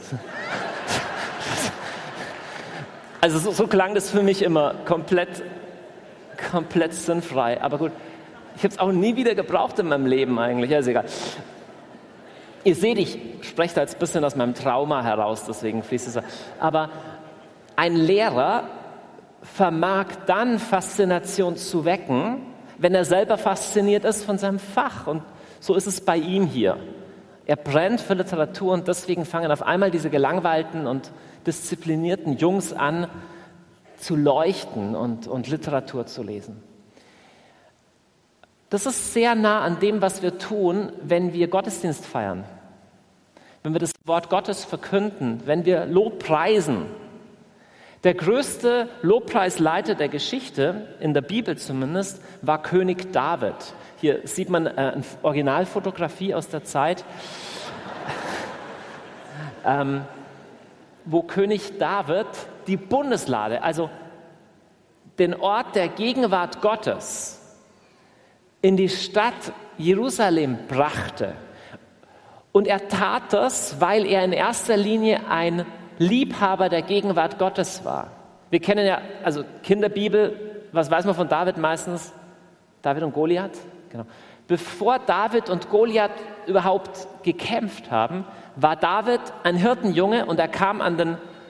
Also so klang das für mich immer komplett sinnfrei. Aber gut, ich habe es auch nie wieder gebraucht in meinem Leben eigentlich. Ja, ist egal. Ihr seht, ich spreche da jetzt ein bisschen aus meinem Trauma heraus, deswegen fließt es so. Aber ein Lehrer vermag dann Faszination zu wecken, wenn er selber fasziniert ist von seinem Fach. Und so ist es bei ihm hier. Er brennt für Literatur und deswegen fangen auf einmal diese gelangweilten und disziplinierten Jungs an, zu leuchten und Literatur zu lesen. Das ist sehr nah an dem, was wir tun, wenn wir Gottesdienst feiern. Wenn wir das Wort Gottes verkünden, wenn wir Lob preisen. Der größte Lobpreisleiter der Geschichte, in der Bibel zumindest, war König David. Hier sieht man eine Originalfotografie aus der Zeit, wo König David die Bundeslade, also den Ort der Gegenwart Gottes, in die Stadt Jerusalem brachte. Und er tat das, weil er in erster Linie ein Liebhaber der Gegenwart Gottes war. Wir kennen ja, also Kinderbibel, was weiß man von David meistens? David und Goliath? Genau. Bevor David und Goliath überhaupt gekämpft haben, war David ein Hirtenjunge und er kam an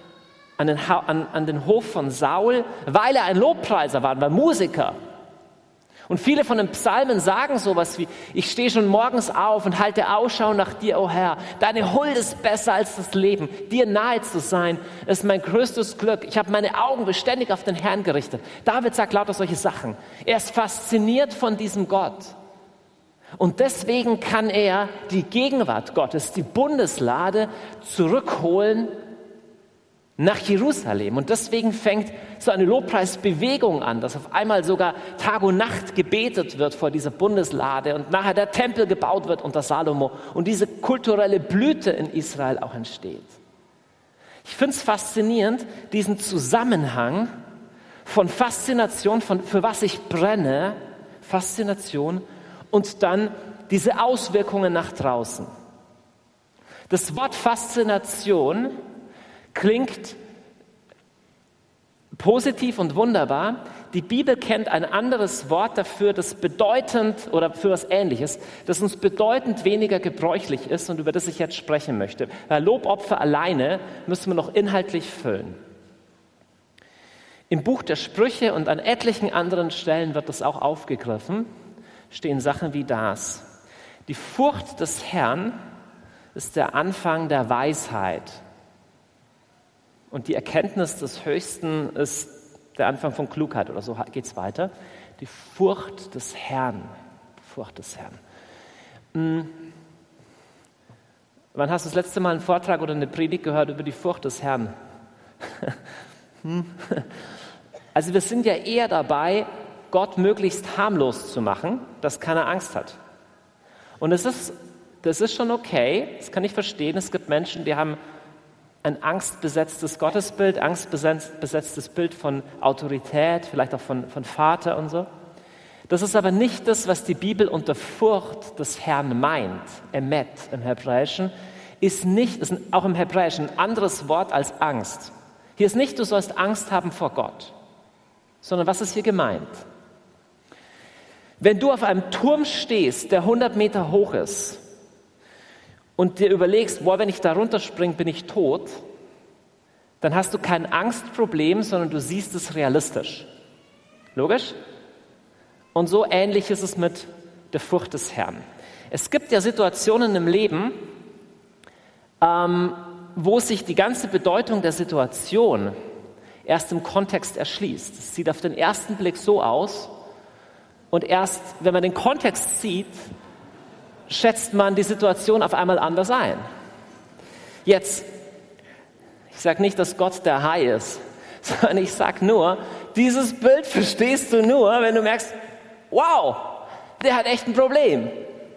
den Hof von Saul, weil er ein Lobpreiser war, war Musiker. Und viele von den Psalmen sagen sowas wie, ich stehe schon morgens auf und halte Ausschau nach dir, o Herr. Deine Huld ist besser als das Leben. Dir nahe zu sein, ist mein größtes Glück. Ich habe meine Augen beständig auf den Herrn gerichtet. David sagt lauter solche Sachen. Er ist fasziniert von diesem Gott. Und deswegen kann er die Gegenwart Gottes, die Bundeslade, zurückholen nach Jerusalem. Und deswegen fängt so eine Lobpreisbewegung an, dass auf einmal sogar Tag und Nacht gebetet wird vor dieser Bundeslade und nachher der Tempel gebaut wird unter Salomo und diese kulturelle Blüte in Israel auch entsteht. Ich finde es faszinierend, diesen Zusammenhang von Faszination, für was ich brenne, Faszination und dann diese Auswirkungen nach draußen. Das Wort Faszination klingt positiv und wunderbar. Die Bibel kennt ein anderes Wort dafür, das bedeutend oder für was Ähnliches, das uns bedeutend weniger gebräuchlich ist und über das ich jetzt sprechen möchte. Weil Lobopfer alleine müssen wir noch inhaltlich füllen. Im Buch der Sprüche und an etlichen anderen Stellen wird das auch aufgegriffen, stehen Sachen wie das. Die Furcht des Herrn ist der Anfang der Weisheit. Und die Erkenntnis des Höchsten ist der Anfang von Klugheit oder so geht es weiter. Die Furcht des Herrn. Furcht des Herrn. Wann hast du das letzte Mal einen Vortrag oder eine Predigt gehört über die Furcht des Herrn? Also wir sind ja eher dabei, Gott möglichst harmlos zu machen, dass keiner Angst hat. Und das ist schon okay, das kann ich verstehen. Es gibt Menschen, die haben ein angstbesetztes Gottesbild, angstbesetztes Bild von Autorität, vielleicht auch von Vater und so. Das ist aber nicht das, was die Bibel unter Furcht des Herrn meint. Emet im Hebräischen ist auch im Hebräischen ein anderes Wort als Angst. Hier ist nicht, du sollst Angst haben vor Gott, sondern was ist hier gemeint? Wenn du auf einem Turm stehst, der 100 Meter hoch ist, und dir überlegst, wenn ich da runterspringe, bin ich tot, dann hast du kein Angstproblem, sondern du siehst es realistisch. Logisch? Und so ähnlich ist es mit der Furcht des Herrn. Es gibt ja Situationen im Leben, wo sich die ganze Bedeutung der Situation erst im Kontext erschließt. Es sieht auf den ersten Blick so aus und erst, wenn man den Kontext sieht, schätzt man die Situation auf einmal anders ein. Jetzt, ich sage nicht, dass Gott der Hai ist, sondern ich sage nur, dieses Bild verstehst du nur, wenn du merkst, wow, der hat echt ein Problem.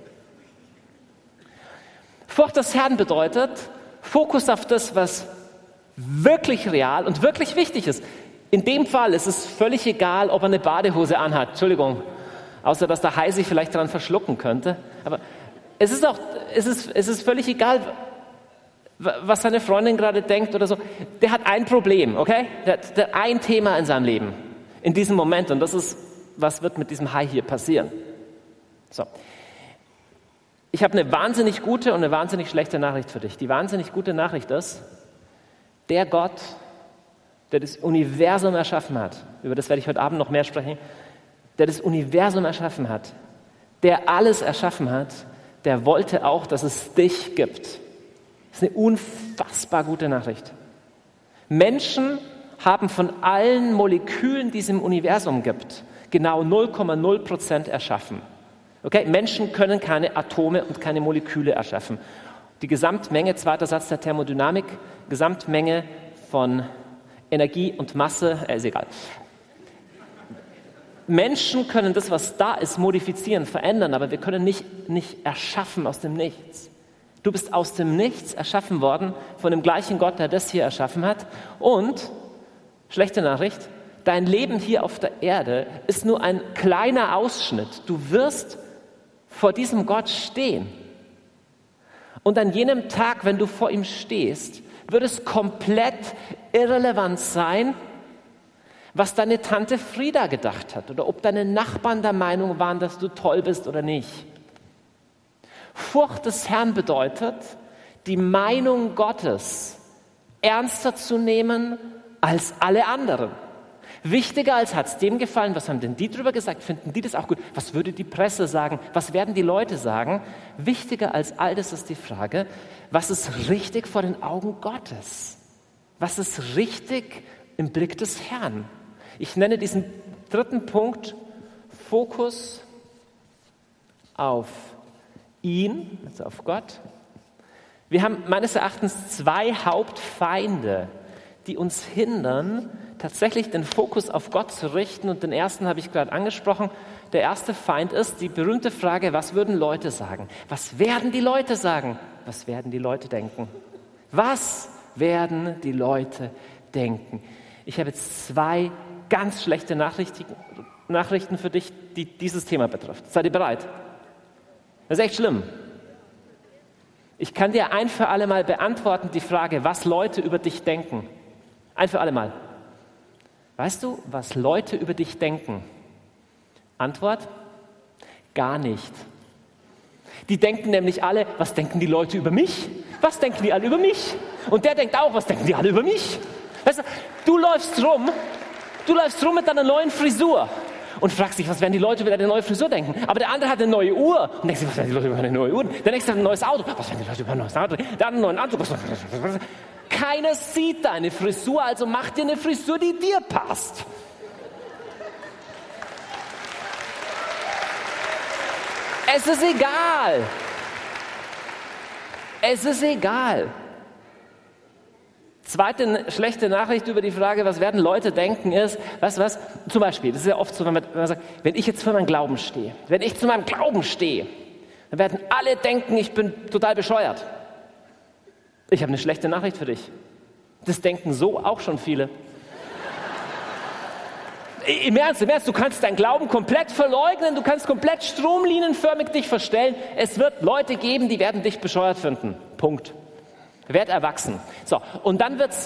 Furcht des Herrn bedeutet, Fokus auf das, was wirklich real und wirklich wichtig ist. In dem Fall ist es völlig egal, ob er eine Badehose anhat. Entschuldigung, außer dass der Hai sich vielleicht daran verschlucken könnte. Aber es ist völlig egal, was seine Freundin gerade denkt oder so. Der hat ein Problem, okay? Der hat ein Thema in seinem Leben, in diesem Moment. Und das ist, was wird mit diesem Hai hier passieren? So. Ich habe eine wahnsinnig gute und eine wahnsinnig schlechte Nachricht für dich. Die wahnsinnig gute Nachricht ist, der Gott, der das Universum erschaffen hat, über das werde ich heute Abend noch mehr sprechen, der das Universum erschaffen hat, der alles erschaffen hat, der wollte auch, dass es dich gibt. Das ist eine unfassbar gute Nachricht. Menschen haben von allen Molekülen, die es im Universum gibt, genau 0,0% erschaffen. Okay? Menschen können keine Atome und keine Moleküle erschaffen. Die Gesamtmenge, zweiter Satz der Thermodynamik, Gesamtmenge von Energie und Masse, ist egal. Menschen können das, was da ist, modifizieren, verändern, aber wir können nicht erschaffen aus dem Nichts. Du bist aus dem Nichts erschaffen worden von dem gleichen Gott, der das hier erschaffen hat. Und Schlechte Nachricht, dein Leben hier auf der Erde ist nur ein kleiner Ausschnitt. Du wirst vor diesem Gott stehen. Und an jenem Tag, wenn du vor ihm stehst, wird es komplett irrelevant sein, was deine Tante Frieda gedacht hat oder ob deine Nachbarn der Meinung waren, dass du toll bist oder nicht. Furcht des Herrn bedeutet, die Meinung Gottes ernster zu nehmen als alle anderen. Wichtiger als hat es dem gefallen, was haben denn die drüber gesagt, finden die das auch gut, was würde die Presse sagen, was werden die Leute sagen. Wichtiger als all das ist die Frage, was ist richtig vor den Augen Gottes? Was ist richtig im Blick des Herrn? Ich nenne diesen dritten Punkt Fokus auf ihn, also auf Gott. Wir haben meines Erachtens zwei Hauptfeinde, die uns hindern, tatsächlich den Fokus auf Gott zu richten. Und den ersten habe ich gerade angesprochen. Der erste Feind ist die berühmte Frage, was würden Leute sagen? Was werden die Leute sagen? Was werden die Leute denken? Was werden die Leute denken? Ich habe jetzt zwei ganz schlechte Nachrichten für dich, die dieses Thema betrifft. Seid ihr bereit? Das ist echt schlimm. Ich kann dir ein für alle Mal beantworten die Frage, was Leute über dich denken. Ein für alle Mal. Weißt du, was Leute über dich denken? Antwort: gar nicht. Die denken nämlich alle, was denken die Leute über mich? Was denken die alle über mich? Und der denkt auch, was denken die alle über mich? Weißt du, du läufst rum mit deiner neuen Frisur und fragst dich, was werden die Leute über deine neue Frisur denken? Aber der andere hat eine neue Uhr und denkst, was werden die Leute über eine neue Uhr? Der nächste hat ein neues Auto, was werden die Leute über ein neues Auto? Der andere einen neuen Anzug. Keiner sieht deine Frisur, also mach dir eine Frisur, die dir passt. Es ist egal. Es ist egal. Zweite schlechte Nachricht über die Frage, was werden Leute denken, ist, weißt du was, zum Beispiel, das ist ja oft so, wenn man sagt, wenn ich jetzt für meinen Glauben stehe, wenn ich zu meinem Glauben stehe, dann werden alle denken, ich bin total bescheuert. Ich habe eine schlechte Nachricht für dich. Das denken so auch schon viele. Im Ernst, du kannst deinen Glauben komplett verleugnen, du kannst komplett stromlinienförmig dich verstellen. Es wird Leute geben, die werden dich bescheuert finden. Punkt. Werd erwachsen. So, und dann wird's,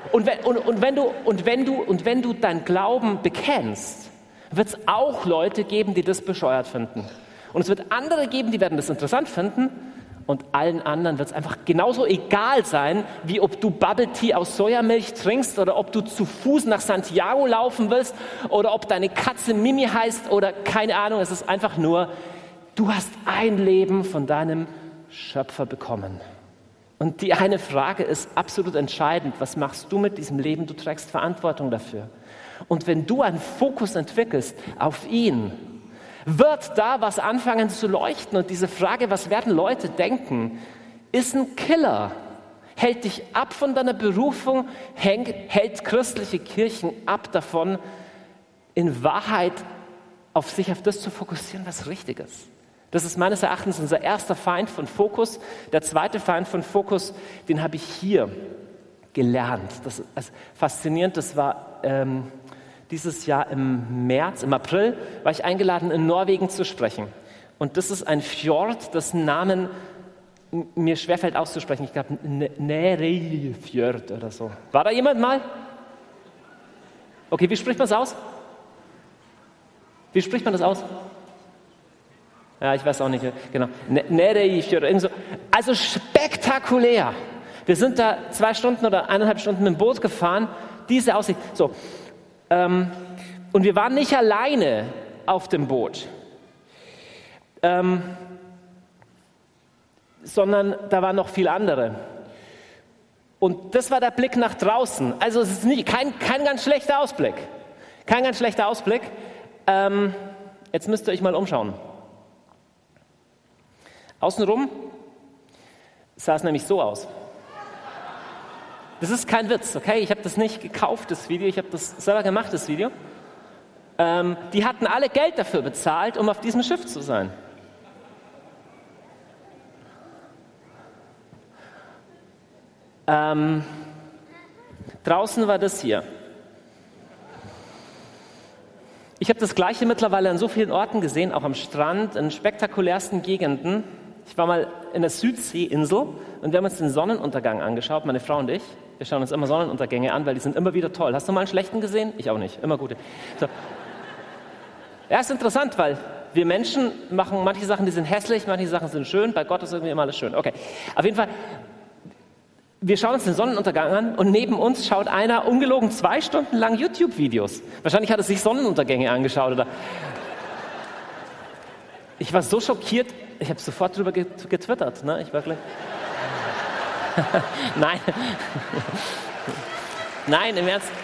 wenn du deinen Glauben bekennst, wird es auch Leute geben, die das bescheuert finden. Und es wird andere geben, die werden das interessant finden. Und allen anderen wird es einfach genauso egal sein, wie ob du Bubble Tea aus Sojamilch trinkst oder ob du zu Fuß nach Santiago laufen willst oder ob deine Katze Mimi heißt oder keine Ahnung. Es ist einfach nur, du hast ein Leben von deinem Schöpfer bekommen. Und die eine Frage ist absolut entscheidend. Was machst du mit diesem Leben? Du trägst Verantwortung dafür. Und wenn du einen Fokus entwickelst auf ihn, wird da was anfangen zu leuchten. Und diese Frage, was werden Leute denken, ist ein Killer. Hält dich ab von deiner Berufung, hält christliche Kirchen ab davon, in Wahrheit sich auf das zu fokussieren, was richtig ist. Das ist meines Erachtens unser erster Feind von Fokus. Der zweite Feind von Fokus, den habe ich hier gelernt. Das ist faszinierend. Das war dieses Jahr im April, war ich eingeladen, in Norwegen zu sprechen. Und das ist ein Fjord, dessen Namen mir schwerfällt auszusprechen. Ich glaube, Nærøyfjord oder so. War da jemand mal? Okay, wie spricht man es aus? Wie spricht man das aus? Ja, ich weiß auch nicht. Genau. Nærøyfjord. Also spektakulär. Wir sind da 2 Stunden oder 1,5 Stunden mit dem Boot gefahren. Diese Aussicht. So. Und wir waren nicht alleine auf dem Boot, sondern da waren noch viele andere. Und das war der Blick nach draußen. Also es ist kein ganz schlechter Ausblick. Kein ganz schlechter Ausblick. Jetzt müsst ihr euch mal umschauen. Außenrum sah es nämlich so aus. Das ist kein Witz, okay? Ich habe das nicht gekauft, das Video. Ich habe das selber gemacht, das Video. Die hatten alle Geld dafür bezahlt, um auf diesem Schiff zu sein. Draußen war das hier. Ich habe das Gleiche mittlerweile an so vielen Orten gesehen, auch am Strand, in spektakulärsten Gegenden. Ich war mal in der Südseeinsel und wir haben uns den Sonnenuntergang angeschaut, meine Frau und ich. Wir schauen uns immer Sonnenuntergänge an, weil die sind immer wieder toll. Hast du mal einen schlechten gesehen? Ich auch nicht, immer gute. So. Ja, ist interessant, weil wir Menschen machen manche Sachen, die sind hässlich, manche Sachen sind schön. Bei Gott ist irgendwie immer alles schön. Okay, auf jeden Fall, wir schauen uns den Sonnenuntergang an und neben uns schaut einer ungelogen 2 Stunden lang YouTube-Videos. Wahrscheinlich hat er sich Sonnenuntergänge angeschaut oder... Ich war so schockiert, ich habe sofort drüber getwittert. Ne? Ich war gleich... Nein. Nein, im Ernst.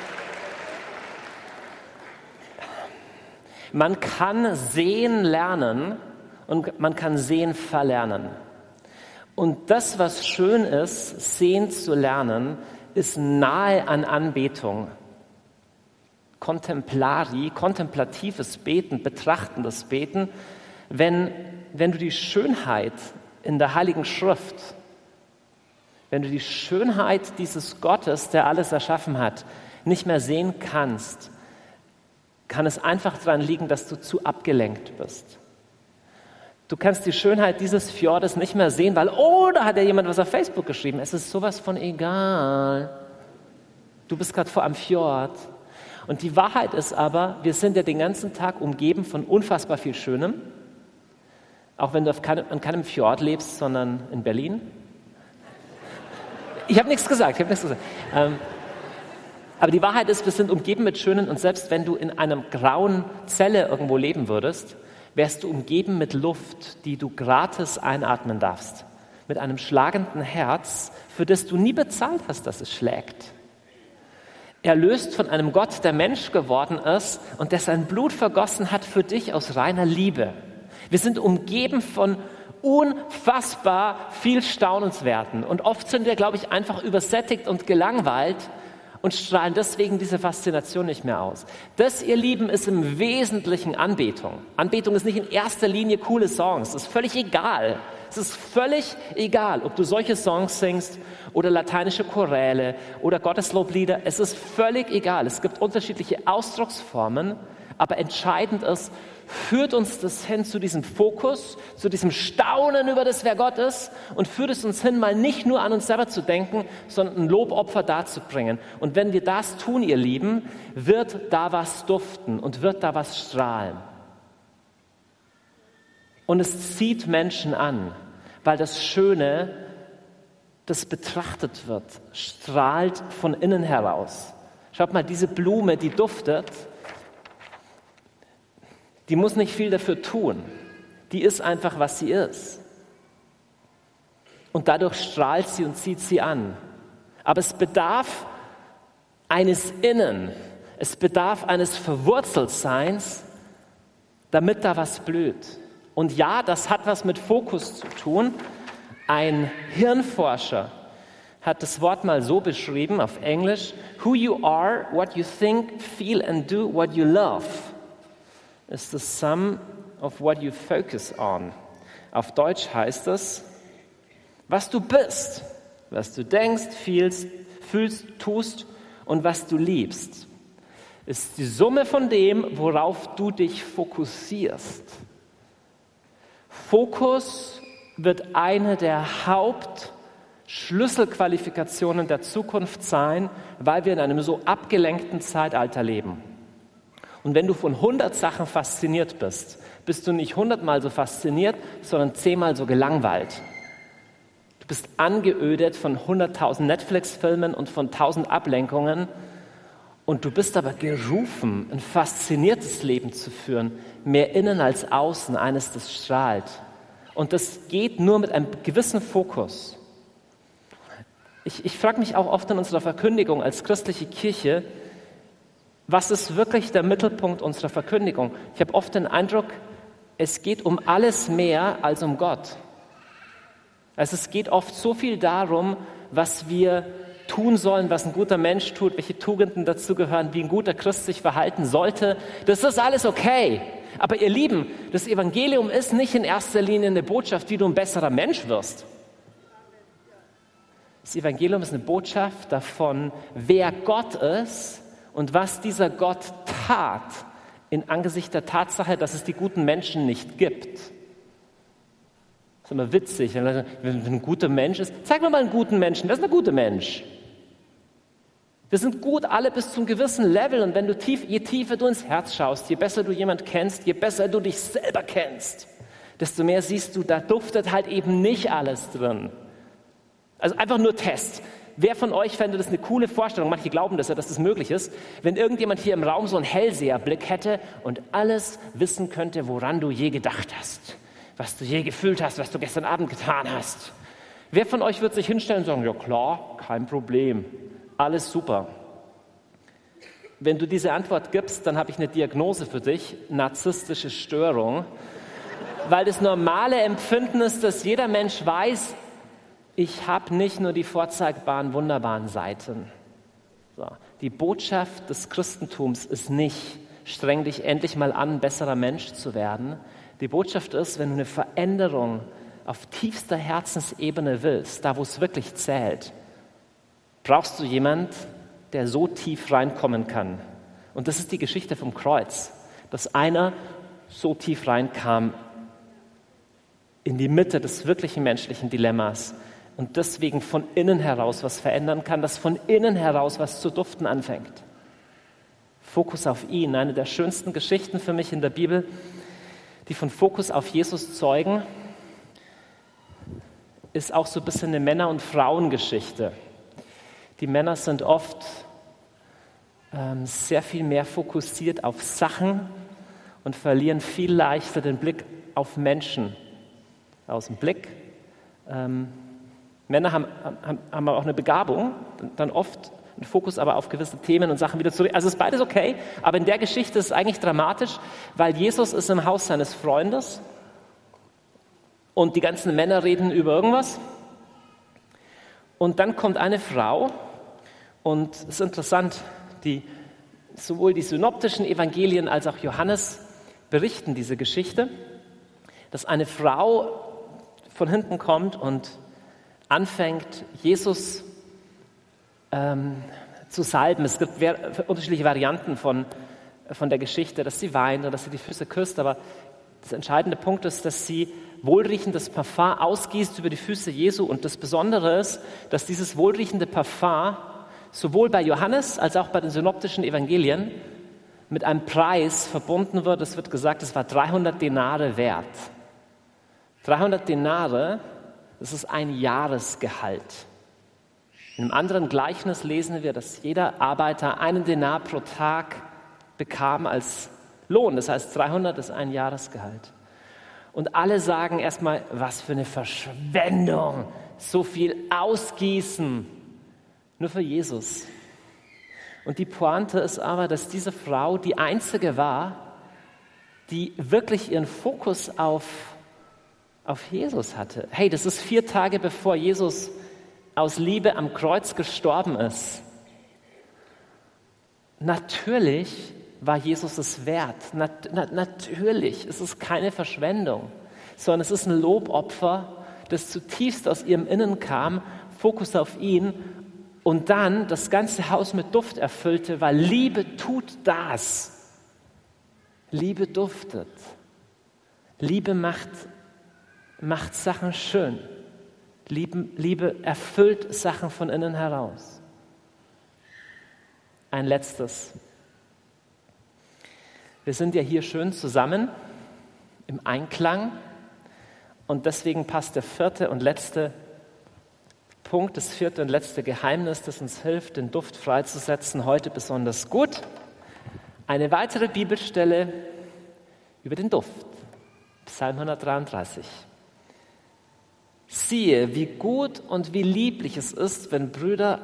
Man kann sehen lernen und man kann sehen verlernen. Und das, was schön ist, sehen zu lernen, ist nahe an Anbetung. Kontemplatives Beten, betrachtendes Beten, wenn du die Schönheit in der Heiligen Schrift, wenn du die Schönheit dieses Gottes, der alles erschaffen hat, nicht mehr sehen kannst, kann es einfach daran liegen, dass du zu abgelenkt bist. Du kannst die Schönheit dieses Fjordes nicht mehr sehen, weil, da hat ja jemand was auf Facebook geschrieben. Es ist sowas von egal. Du bist gerade vor einem Fjord. Und die Wahrheit ist aber, wir sind ja den ganzen Tag umgeben von unfassbar viel Schönem. Auch wenn du an keinem Fjord lebst, sondern in Berlin. Ich habe nichts gesagt. Aber die Wahrheit ist, wir sind umgeben mit Schönen und selbst wenn du in einer grauen Zelle irgendwo leben würdest, wärst du umgeben mit Luft, die du gratis einatmen darfst. Mit einem schlagenden Herz, für das du nie bezahlt hast, dass es schlägt. Erlöst von einem Gott, der Mensch geworden ist und der sein Blut vergossen hat für dich aus reiner Liebe. Wir sind umgeben von unfassbar viel Staunenswerten und oft sind wir, glaube ich, einfach übersättigt und gelangweilt und strahlen deswegen diese Faszination nicht mehr aus. Das, ihr Lieben, ist im Wesentlichen Anbetung. Anbetung ist nicht in erster Linie coole Songs. Es ist völlig egal. Es ist völlig egal, ob du solche Songs singst oder lateinische Choräle oder Gottesloblieder. Es ist völlig egal. Es gibt unterschiedliche Ausdrucksformen, aber entscheidend ist, führt uns das hin zu diesem Fokus, zu diesem Staunen über das, wer Gott ist und führt es uns hin, mal nicht nur an uns selber zu denken, sondern ein Lobopfer darzubringen. Und wenn wir das tun, ihr Lieben, wird da was duften und wird da was strahlen. Und es zieht Menschen an, weil das Schöne, das betrachtet wird, strahlt von innen heraus. Schaut mal, diese Blume, die duftet, die muss nicht viel dafür tun. Die ist einfach, was sie ist. Und dadurch strahlt sie und zieht sie an. Aber es bedarf eines Innen. Es bedarf eines Verwurzeltseins, damit da was blüht. Und ja, das hat was mit Fokus zu tun. Ein Hirnforscher hat das Wort mal so beschrieben auf Englisch: Who you are, what you think, feel and do, what you love is the sum of what you focus on. Auf Deutsch heißt es, was du bist, was du denkst, fühlst, tust und was du liebst, ist die Summe von dem, worauf du dich fokussierst. Fokus wird eine der Hauptschlüsselqualifikationen der Zukunft sein, weil wir in einem so abgelenkten Zeitalter leben. Und wenn du von 100 Sachen fasziniert bist, bist du nicht 100-mal so fasziniert, sondern 10-mal so gelangweilt. Du bist angeödet von 100.000 Netflix-Filmen und von 1.000 Ablenkungen und du bist aber gerufen, ein fasziniertes Leben zu führen, mehr innen als außen, eines, das strahlt. Und das geht nur mit einem gewissen Fokus. Ich frage mich auch oft in unserer Verkündigung als christliche Kirche, was ist wirklich der Mittelpunkt unserer Verkündigung? Ich habe oft den Eindruck, es geht um alles mehr als um Gott. Also es geht oft so viel darum, was wir tun sollen, was ein guter Mensch tut, welche Tugenden dazugehören, wie ein guter Christ sich verhalten sollte. Das ist alles okay. Aber ihr Lieben, das Evangelium ist nicht in erster Linie eine Botschaft, wie du ein besserer Mensch wirst. Das Evangelium ist eine Botschaft davon, wer Gott ist und was dieser Gott tat in Angesicht der Tatsache, dass es die guten Menschen nicht gibt. Das ist immer witzig, wenn ein guter Mensch ist. Zeig mir mal einen guten Menschen. Wer ist ein guter Mensch? Wir sind gut alle bis zum gewissen Level und wenn du je tiefer du ins Herz schaust, je besser du jemanden kennst, je besser du dich selber kennst, desto mehr siehst du, da duftet halt eben nicht alles drin. Also einfach nur Test. Wer von euch fände das eine coole Vorstellung, manche glauben das ja, dass das möglich ist, wenn irgendjemand hier im Raum so einen Hellseherblick hätte und alles wissen könnte, woran du je gedacht hast, was du je gefühlt hast, was du gestern Abend getan hast. Wer von euch wird sich hinstellen und sagen, ja klar, kein Problem. Alles super. Wenn du diese Antwort gibst, dann habe ich eine Diagnose für dich, narzisstische Störung, weil das normale Empfinden ist, dass jeder Mensch weiß, ich habe nicht nur die vorzeigbaren, wunderbaren Seiten. So. Die Botschaft des Christentums ist nicht, streng dich endlich mal an, besserer Mensch zu werden. Die Botschaft ist, wenn du eine Veränderung auf tiefster Herzensebene willst, da wo es wirklich zählt, brauchst du jemand, der so tief reinkommen kann. Und das ist die Geschichte vom Kreuz, dass einer so tief reinkam in die Mitte des wirklichen menschlichen Dilemmas und deswegen von innen heraus was verändern kann, dass von innen heraus was zu duften anfängt. Fokus auf ihn, eine der schönsten Geschichten für mich in der Bibel, die von Fokus auf Jesus zeugen, ist auch so ein bisschen eine Männer- und Frauengeschichte. Die Männer sind oft sehr viel mehr fokussiert auf Sachen und verlieren viel leichter den Blick auf Menschen aus dem Blick. Männer haben auch eine Begabung, dann oft einen Fokus aber auf gewisse Themen und Sachen wieder zurück. Also ist beides okay, aber in der Geschichte ist es eigentlich dramatisch, weil Jesus ist im Haus seines Freundes und die ganzen Männer reden über irgendwas. Und dann kommt eine Frau, und es ist interessant, sowohl die synoptischen Evangelien als auch Johannes berichten diese Geschichte, dass eine Frau von hinten kommt und anfängt, Jesus zu salben. Es gibt unterschiedliche Varianten von der Geschichte, dass sie weint oder dass sie die Füße küsst, aber der entscheidende Punkt ist, dass sie wohlriechendes Parfum ausgießt über die Füße Jesu. Und das Besondere ist, dass dieses wohlriechende Parfum sowohl bei Johannes als auch bei den synoptischen Evangelien mit einem Preis verbunden wird. Es wird gesagt, es war 300 Denare wert. 300 Denare, das ist ein Jahresgehalt. In einem anderen Gleichnis lesen wir, dass jeder Arbeiter einen Denar pro Tag bekam als Lohn. Das heißt, 300 ist ein Jahresgehalt. Und alle sagen erstmal, was für eine Verschwendung, so viel ausgießen. Nur für Jesus. Und die Pointe ist aber, dass diese Frau die einzige war, die wirklich ihren Fokus auf Jesus hatte. Hey, das ist 4 Tage bevor Jesus aus Liebe am Kreuz gestorben ist. Natürlich war Jesus es wert. Natürlich, es ist keine Verschwendung, sondern es ist ein Lobopfer, das zutiefst aus ihrem Innen kam, Fokus auf ihn und dann das ganze Haus mit Duft erfüllte, weil Liebe tut das. Liebe duftet. Liebe macht Sachen schön. Liebe erfüllt Sachen von innen heraus. Ein letztes. Wir sind ja hier schön zusammen, im Einklang. Und deswegen passt der 4. und letzte Punkt, das 4. und letzte Geheimnis, das uns hilft, den Duft freizusetzen, heute besonders gut. Eine weitere Bibelstelle über den Duft. Psalm 133. Siehe, wie gut und wie lieblich es ist, wenn Brüder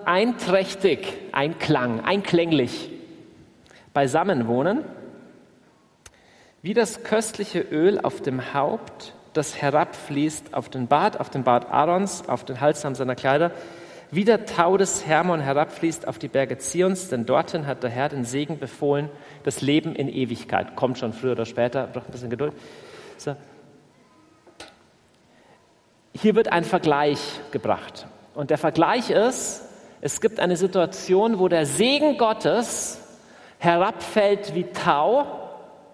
einklänglich beisammen wohnen, wie das köstliche Öl auf dem Haupt, das herabfließt auf den Bart Aarons, auf den Hals seiner Kleider, wie der Tau des Hermon herabfließt auf die Berge Zions, denn dorthin hat der Herr den Segen befohlen, das Leben in Ewigkeit. Kommt schon früher oder später, braucht ein bisschen Geduld. So. Hier wird ein Vergleich gebracht. Und der Vergleich ist, es gibt eine Situation, wo der Segen Gottes herabfällt wie Tau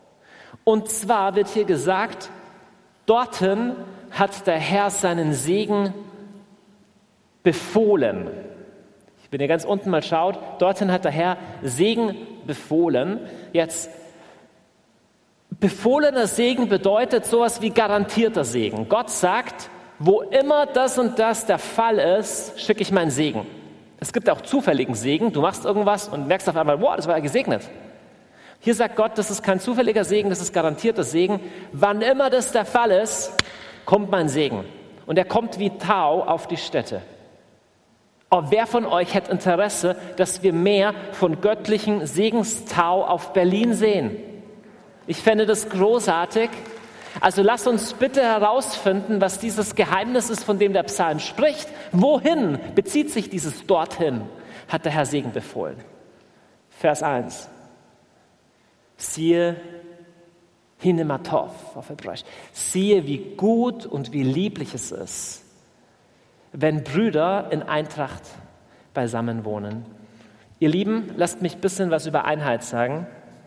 Und zwar wird hier gesagt, dorthin hat der Herr seinen Segen befohlen. Wenn ihr ganz unten mal schaut, dorthin hat der Herr Segen befohlen. Jetzt, befohlener Segen bedeutet sowas wie garantierter Segen. Gott sagt, wo immer das und das der Fall ist, schicke ich meinen Segen. Es gibt auch zufälligen Segen. Du machst irgendwas und merkst auf einmal, wow, das war ja gesegnet. Hier sagt Gott, das ist kein zufälliger Segen, das ist garantierter Segen. Wann immer das der Fall ist, kommt mein Segen. Und er kommt wie Tau auf die Städte. Oh, wer von euch hätte Interesse, dass wir mehr von göttlichen Segenstau auf Berlin sehen? Ich fände das großartig. Also lasst uns bitte herausfinden, was dieses Geheimnis ist, von dem der Psalm spricht. Wohin bezieht sich dieses dorthin, hat der Herr Segen befohlen. Vers 1. Siehe Hinematov auf Hebräisch. Siehe, wie gut und wie lieblich es ist, wenn Brüder in Eintracht beisammen wohnen. Ihr Lieben, lasst mich ein bisschen was über Einheit sagen.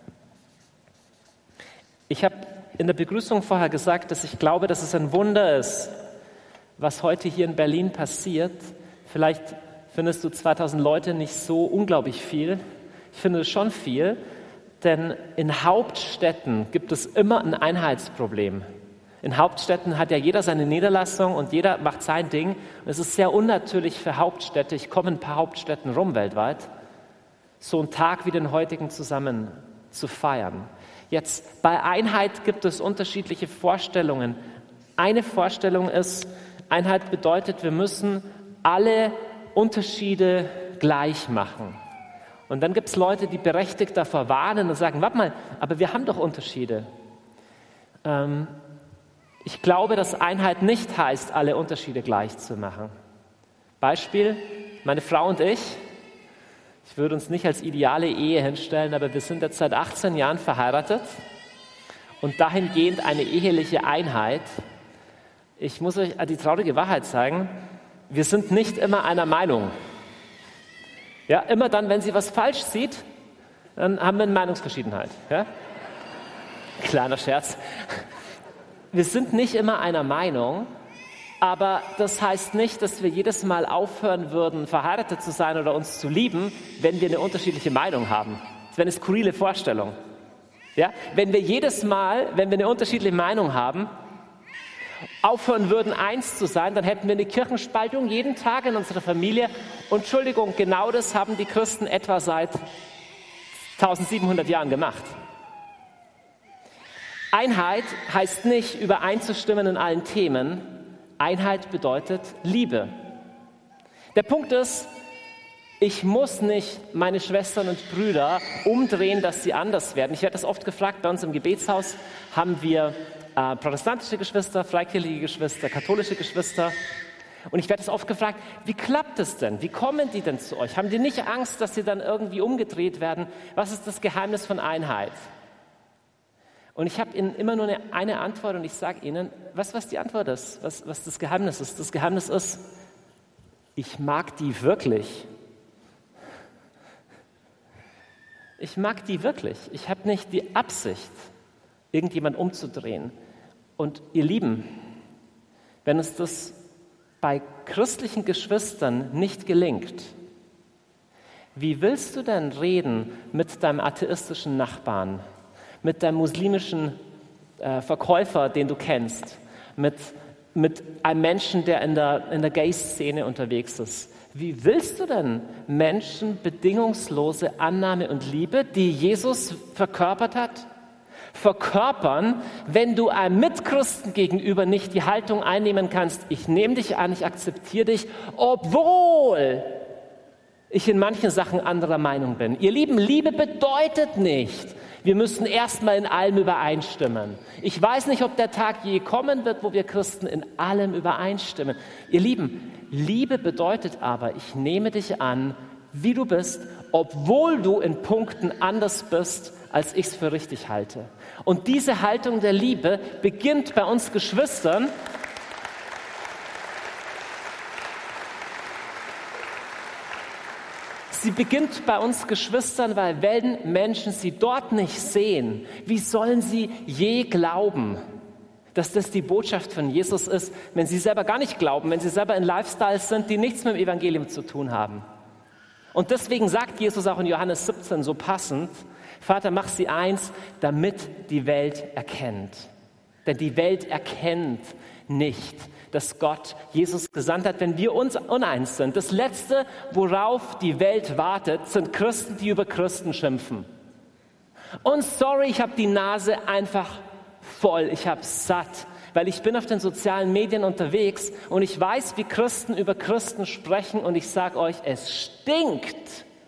Ich habe in der Begrüßung vorher gesagt, dass ich glaube, dass es ein Wunder ist, was heute hier in Berlin passiert. Vielleicht findest du 2000 Leute nicht so unglaublich viel. Ich finde es schon viel, denn in Hauptstädten gibt es immer ein Einheitsproblem. In Hauptstädten hat ja jeder seine Niederlassung und jeder macht sein Ding. Und es ist sehr unnatürlich für Hauptstädte, ich komme in ein paar Hauptstädten rum weltweit, so einen Tag wie den heutigen zusammen zu feiern. Jetzt, bei Einheit gibt es unterschiedliche Vorstellungen. Eine Vorstellung ist, Einheit bedeutet, wir müssen alle Unterschiede gleich machen. Und dann gibt es Leute, die berechtigt davor warnen und sagen, warte mal, aber wir haben doch Unterschiede. Ich glaube, dass Einheit nicht heißt, alle Unterschiede gleich zu machen. Beispiel, meine Frau und ich würde uns nicht als ideale Ehe hinstellen, aber wir sind jetzt seit 18 Jahren verheiratet und dahingehend eine eheliche Einheit. Ich muss euch die traurige Wahrheit sagen, wir sind nicht immer einer Meinung. Ja, immer dann, wenn sie was falsch sieht, dann haben wir eine Meinungsverschiedenheit. Ja? Kleiner Scherz. Wir sind nicht immer einer Meinung, aber das heißt nicht, dass wir jedes Mal aufhören würden, verheiratet zu sein oder uns zu lieben, wenn wir eine unterschiedliche Meinung haben. Das wäre eine skurrile Vorstellung. Ja? Wenn wir jedes Mal, wenn wir eine unterschiedliche Meinung haben, aufhören würden, eins zu sein, dann hätten wir eine Kirchenspaltung jeden Tag in unserer Familie. Und Entschuldigung, genau das haben die Christen etwa seit 1700 Jahren gemacht. Einheit heißt nicht, übereinzustimmen in allen Themen. Einheit bedeutet Liebe. Der Punkt ist, ich muss nicht meine Schwestern und Brüder umdrehen, dass sie anders werden. Ich werde das oft gefragt, bei uns im Gebetshaus haben wir protestantische Geschwister, freikirchliche Geschwister, katholische Geschwister. Und ich werde das oft gefragt, wie klappt es denn? Wie kommen die denn zu euch? Haben die nicht Angst, dass sie dann irgendwie umgedreht werden? Was ist das Geheimnis von Einheit? Und ich habe ihnen immer nur eine Antwort und ich sage ihnen, was die Antwort ist, was das Geheimnis ist. Das Geheimnis ist, ich mag die wirklich. Ich mag die wirklich. Ich habe nicht die Absicht, irgendjemand umzudrehen. Und ihr Lieben, wenn uns das bei christlichen Geschwistern nicht gelingt, wie willst du denn reden mit deinem atheistischen Nachbarn, mit deinem muslimischen Verkäufer, den du kennst, mit einem Menschen, der in der Gay-Szene unterwegs ist? Wie willst du denn Menschen bedingungslose Annahme und Liebe, die Jesus verkörpert hat, verkörpern, wenn du einem Mitchristen gegenüber nicht die Haltung einnehmen kannst, ich nehme dich an, ich akzeptiere dich, obwohl ich in manchen Sachen anderer Meinung bin. Ihr Lieben, Liebe bedeutet nicht, wir müssen erstmal in allem übereinstimmen. Ich weiß nicht, ob der Tag je kommen wird, wo wir Christen in allem übereinstimmen. Ihr Lieben, Liebe bedeutet aber, ich nehme dich an, wie du bist, obwohl du in Punkten anders bist, als ich es für richtig halte. Und diese Haltung der Liebe beginnt bei uns Geschwistern. Sie beginnt bei uns Geschwistern, weil wenn Menschen sie dort nicht sehen, wie sollen sie je glauben, dass das die Botschaft von Jesus ist, wenn sie selber gar nicht glauben, wenn sie selber in Lifestyles sind, die nichts mit dem Evangelium zu tun haben. Und deswegen sagt Jesus auch in Johannes 17 so passend, Vater, mach sie eins, damit die Welt erkennt. Denn die Welt erkennt nicht, dass Gott Jesus gesandt hat, wenn wir uns uneins sind. Das Letzte, worauf die Welt wartet, sind Christen, die über Christen schimpfen. Und sorry, ich habe die Nase einfach voll, ich habe satt, weil ich bin auf den sozialen Medien unterwegs und ich weiß, wie Christen über Christen sprechen und ich sage euch, es stinkt.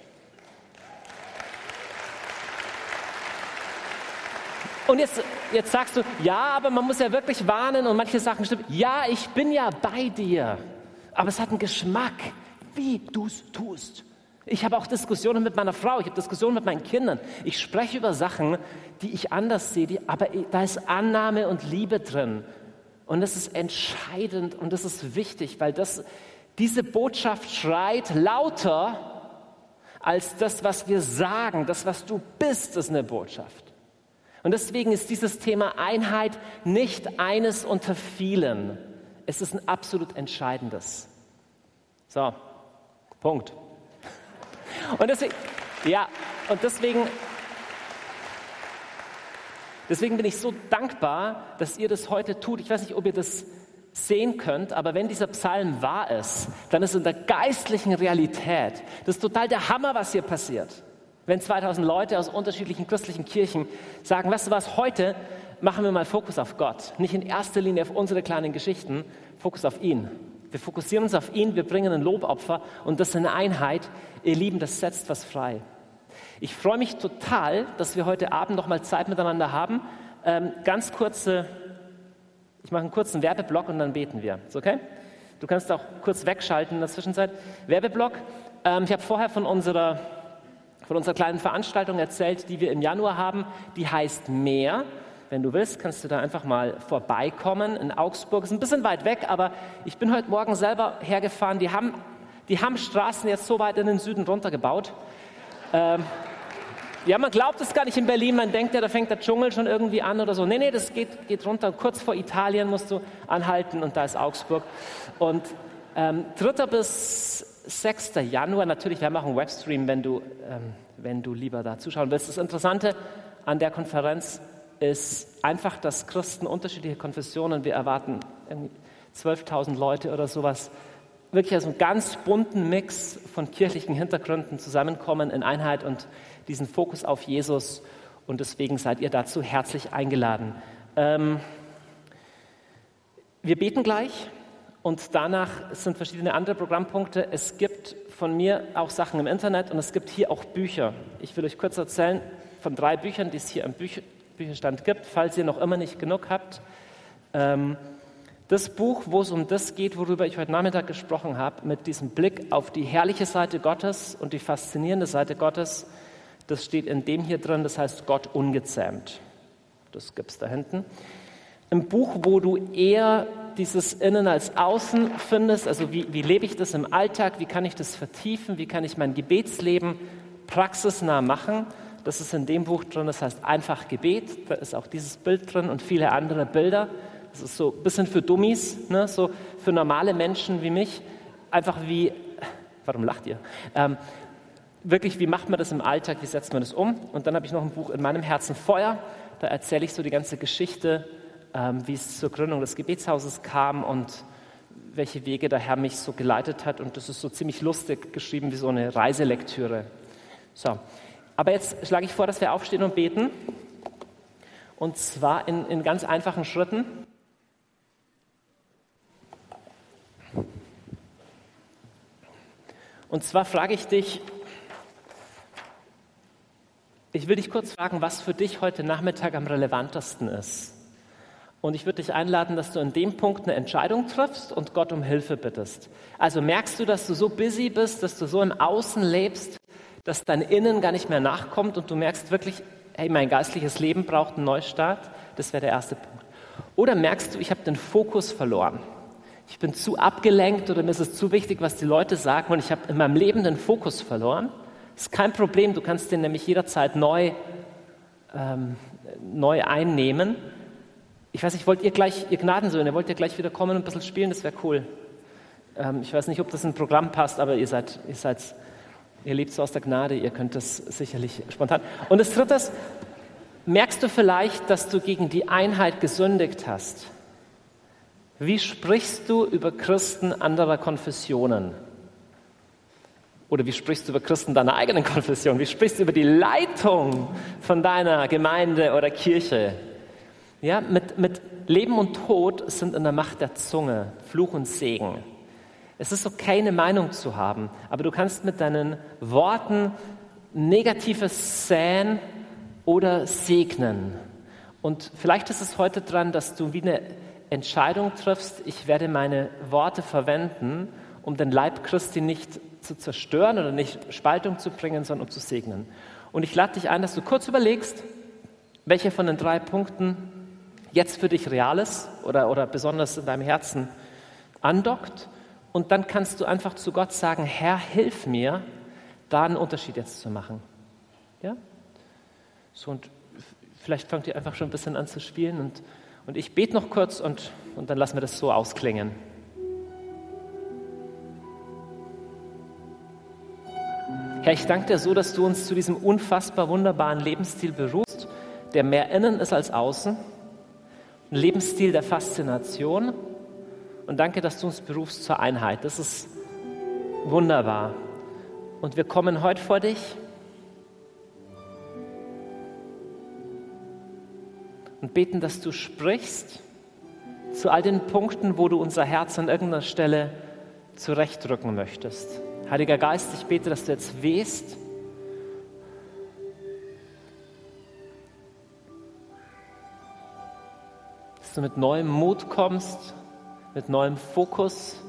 Und jetzt sagst du, ja, aber man muss ja wirklich warnen und manche Sachen stimmen. Ja, ich bin ja bei dir, aber es hat einen Geschmack, wie du es tust. Ich habe auch Diskussionen mit meiner Frau, ich habe Diskussionen mit meinen Kindern. Ich spreche über Sachen, die ich anders sehe, aber da ist Annahme und Liebe drin. Und das ist entscheidend und das ist wichtig, weil diese Botschaft schreit lauter als das, was wir sagen. Das, was du bist, ist eine Botschaft. Und deswegen ist dieses Thema Einheit nicht eines unter vielen. Es ist ein absolut entscheidendes. So, Punkt. Und deswegen bin ich so dankbar, dass ihr das heute tut. Ich weiß nicht, ob ihr das sehen könnt, aber wenn dieser Psalm wahr ist, dann ist in der geistlichen Realität, das ist total der Hammer, was hier passiert. Wenn 2000 Leute aus unterschiedlichen christlichen Kirchen sagen, weißt du was, heute machen wir mal Fokus auf Gott. Nicht in erster Linie auf unsere kleinen Geschichten, Fokus auf ihn. Wir fokussieren uns auf ihn, wir bringen ein Lobopfer und das ist eine Einheit. Ihr Lieben, das setzt was frei. Ich freue mich total, dass wir heute Abend noch mal Zeit miteinander haben. Ich mache einen kurzen Werbeblock und dann beten wir. Ist okay? Du kannst auch kurz wegschalten in der Zwischenzeit. Werbeblock. Ich habe vorher von unserer kleinen Veranstaltung erzählt, die wir im Januar haben. Die heißt Mehr. Wenn du willst, kannst du da einfach mal vorbeikommen in Augsburg. Ist ein bisschen weit weg, aber ich bin heute Morgen selber hergefahren. Die haben Straßen jetzt so weit in den Süden runtergebaut. Ja, man glaubt es gar nicht in Berlin. Man denkt ja, da fängt der Dschungel schon irgendwie an oder so. Nee, das geht runter. Kurz vor Italien musst du anhalten und da ist Augsburg. Und 3. bis 6. Januar, natürlich, wir machen einen Webstream, wenn du lieber da zuschauen willst. Das Interessante an der Konferenz ist einfach, dass Christen unterschiedliche Konfessionen, wir erwarten 12.000 Leute oder sowas, wirklich als einen ganz bunten Mix von kirchlichen Hintergründen zusammenkommen in Einheit und diesen Fokus auf Jesus. Und deswegen seid ihr dazu herzlich eingeladen. Wir beten gleich und danach sind verschiedene andere Programmpunkte. Es gibt von mir auch Sachen im Internet und es gibt hier auch Bücher. Ich will euch kurz erzählen von 3 Büchern, die es hier im Bücherstand gibt, falls ihr noch immer nicht genug habt. Das Buch, wo es um das geht, worüber ich heute Nachmittag gesprochen habe, mit diesem Blick auf die herrliche Seite Gottes und die faszinierende Seite Gottes, das steht in dem hier drin, das heißt Gott ungezähmt. Das gibt es da hinten. Ein Buch, wo du eher dieses Innen als Außen findest, also wie lebe ich das im Alltag, wie kann ich das vertiefen, wie kann ich mein Gebetsleben praxisnah machen. Das ist in dem Buch drin, das heißt einfach Gebet, da ist auch dieses Bild drin und viele andere Bilder. Das ist so ein bisschen für Dummies, ne? So für normale Menschen wie mich. Einfach warum lacht ihr? Wirklich, wie macht man das im Alltag, wie setzt man das um? Und dann habe ich noch ein Buch in meinem Herzen Feuer. Da erzähle ich so die ganze Geschichte, wie es zur Gründung des Gebetshauses kam und welche Wege der Herr mich so geleitet hat. Und das ist so ziemlich lustig geschrieben, wie so eine Reiselektüre. So, aber jetzt schlage ich vor, dass wir aufstehen und beten. Und zwar in ganz einfachen Schritten. Und zwar frage ich dich, ich will dich kurz fragen, was für dich heute Nachmittag am relevantesten ist. Und ich würde dich einladen, dass du in dem Punkt eine Entscheidung triffst und Gott um Hilfe bittest. Also merkst du, dass du so busy bist, dass du so im Außen lebst, dass dein Innen gar nicht mehr nachkommt und du merkst wirklich, hey, mein geistliches Leben braucht einen Neustart. Das wäre der erste Punkt. Oder merkst du, ich habe den Fokus verloren. Ich bin zu abgelenkt oder mir ist es zu wichtig, was die Leute sagen und ich habe in meinem Leben den Fokus verloren. Das ist kein Problem, du kannst den nämlich jederzeit neu einnehmen. Ich weiß nicht, ihr Gnadensöhne, wollt ihr gleich wieder kommen und ein bisschen spielen? Das wäre cool. Ich weiß nicht, ob das in ein Programm passt, aber ihr lebt so aus der Gnade, ihr könnt das sicherlich spontan. Und das Dritte ist, merkst du vielleicht, dass du gegen die Einheit gesündigt hast? Wie sprichst du über Christen anderer Konfessionen? Oder wie sprichst du über Christen deiner eigenen Konfession? Wie sprichst du über die Leitung von deiner Gemeinde oder Kirche? Ja, mit Leben und Tod sind in der Macht der Zunge, Fluch und Segen. Es ist okay, eine Meinung zu haben, aber du kannst mit deinen Worten Negatives säen oder segnen. Und vielleicht ist es heute dran, dass du wie eine Entscheidung triffst, ich werde meine Worte verwenden, um den Leib Christi nicht zu zerstören oder nicht Spaltung zu bringen, sondern um zu segnen. Und ich lade dich ein, dass du kurz überlegst, welche von den 3 Punkten jetzt für dich real ist oder besonders in deinem Herzen andockt. Und dann kannst du einfach zu Gott sagen, Herr, hilf mir, da einen Unterschied jetzt zu machen. Ja? So, und vielleicht fangt ihr einfach schon ein bisschen an zu spielen und ich bete noch kurz und dann lassen wir das so ausklingen. Herr, ich danke dir so, dass du uns zu diesem unfassbar wunderbaren Lebensstil berufst, der mehr innen ist als außen. Ein Lebensstil der Faszination. Und danke, dass du uns berufst zur Einheit. Das ist wunderbar. Und wir kommen heute vor dich und beten, dass du sprichst zu all den Punkten, wo du unser Herz an irgendeiner Stelle zurechtrücken möchtest. Heiliger Geist, ich bete, dass du jetzt wehst, dass du mit neuem Mut kommst, mit neuem Fokus,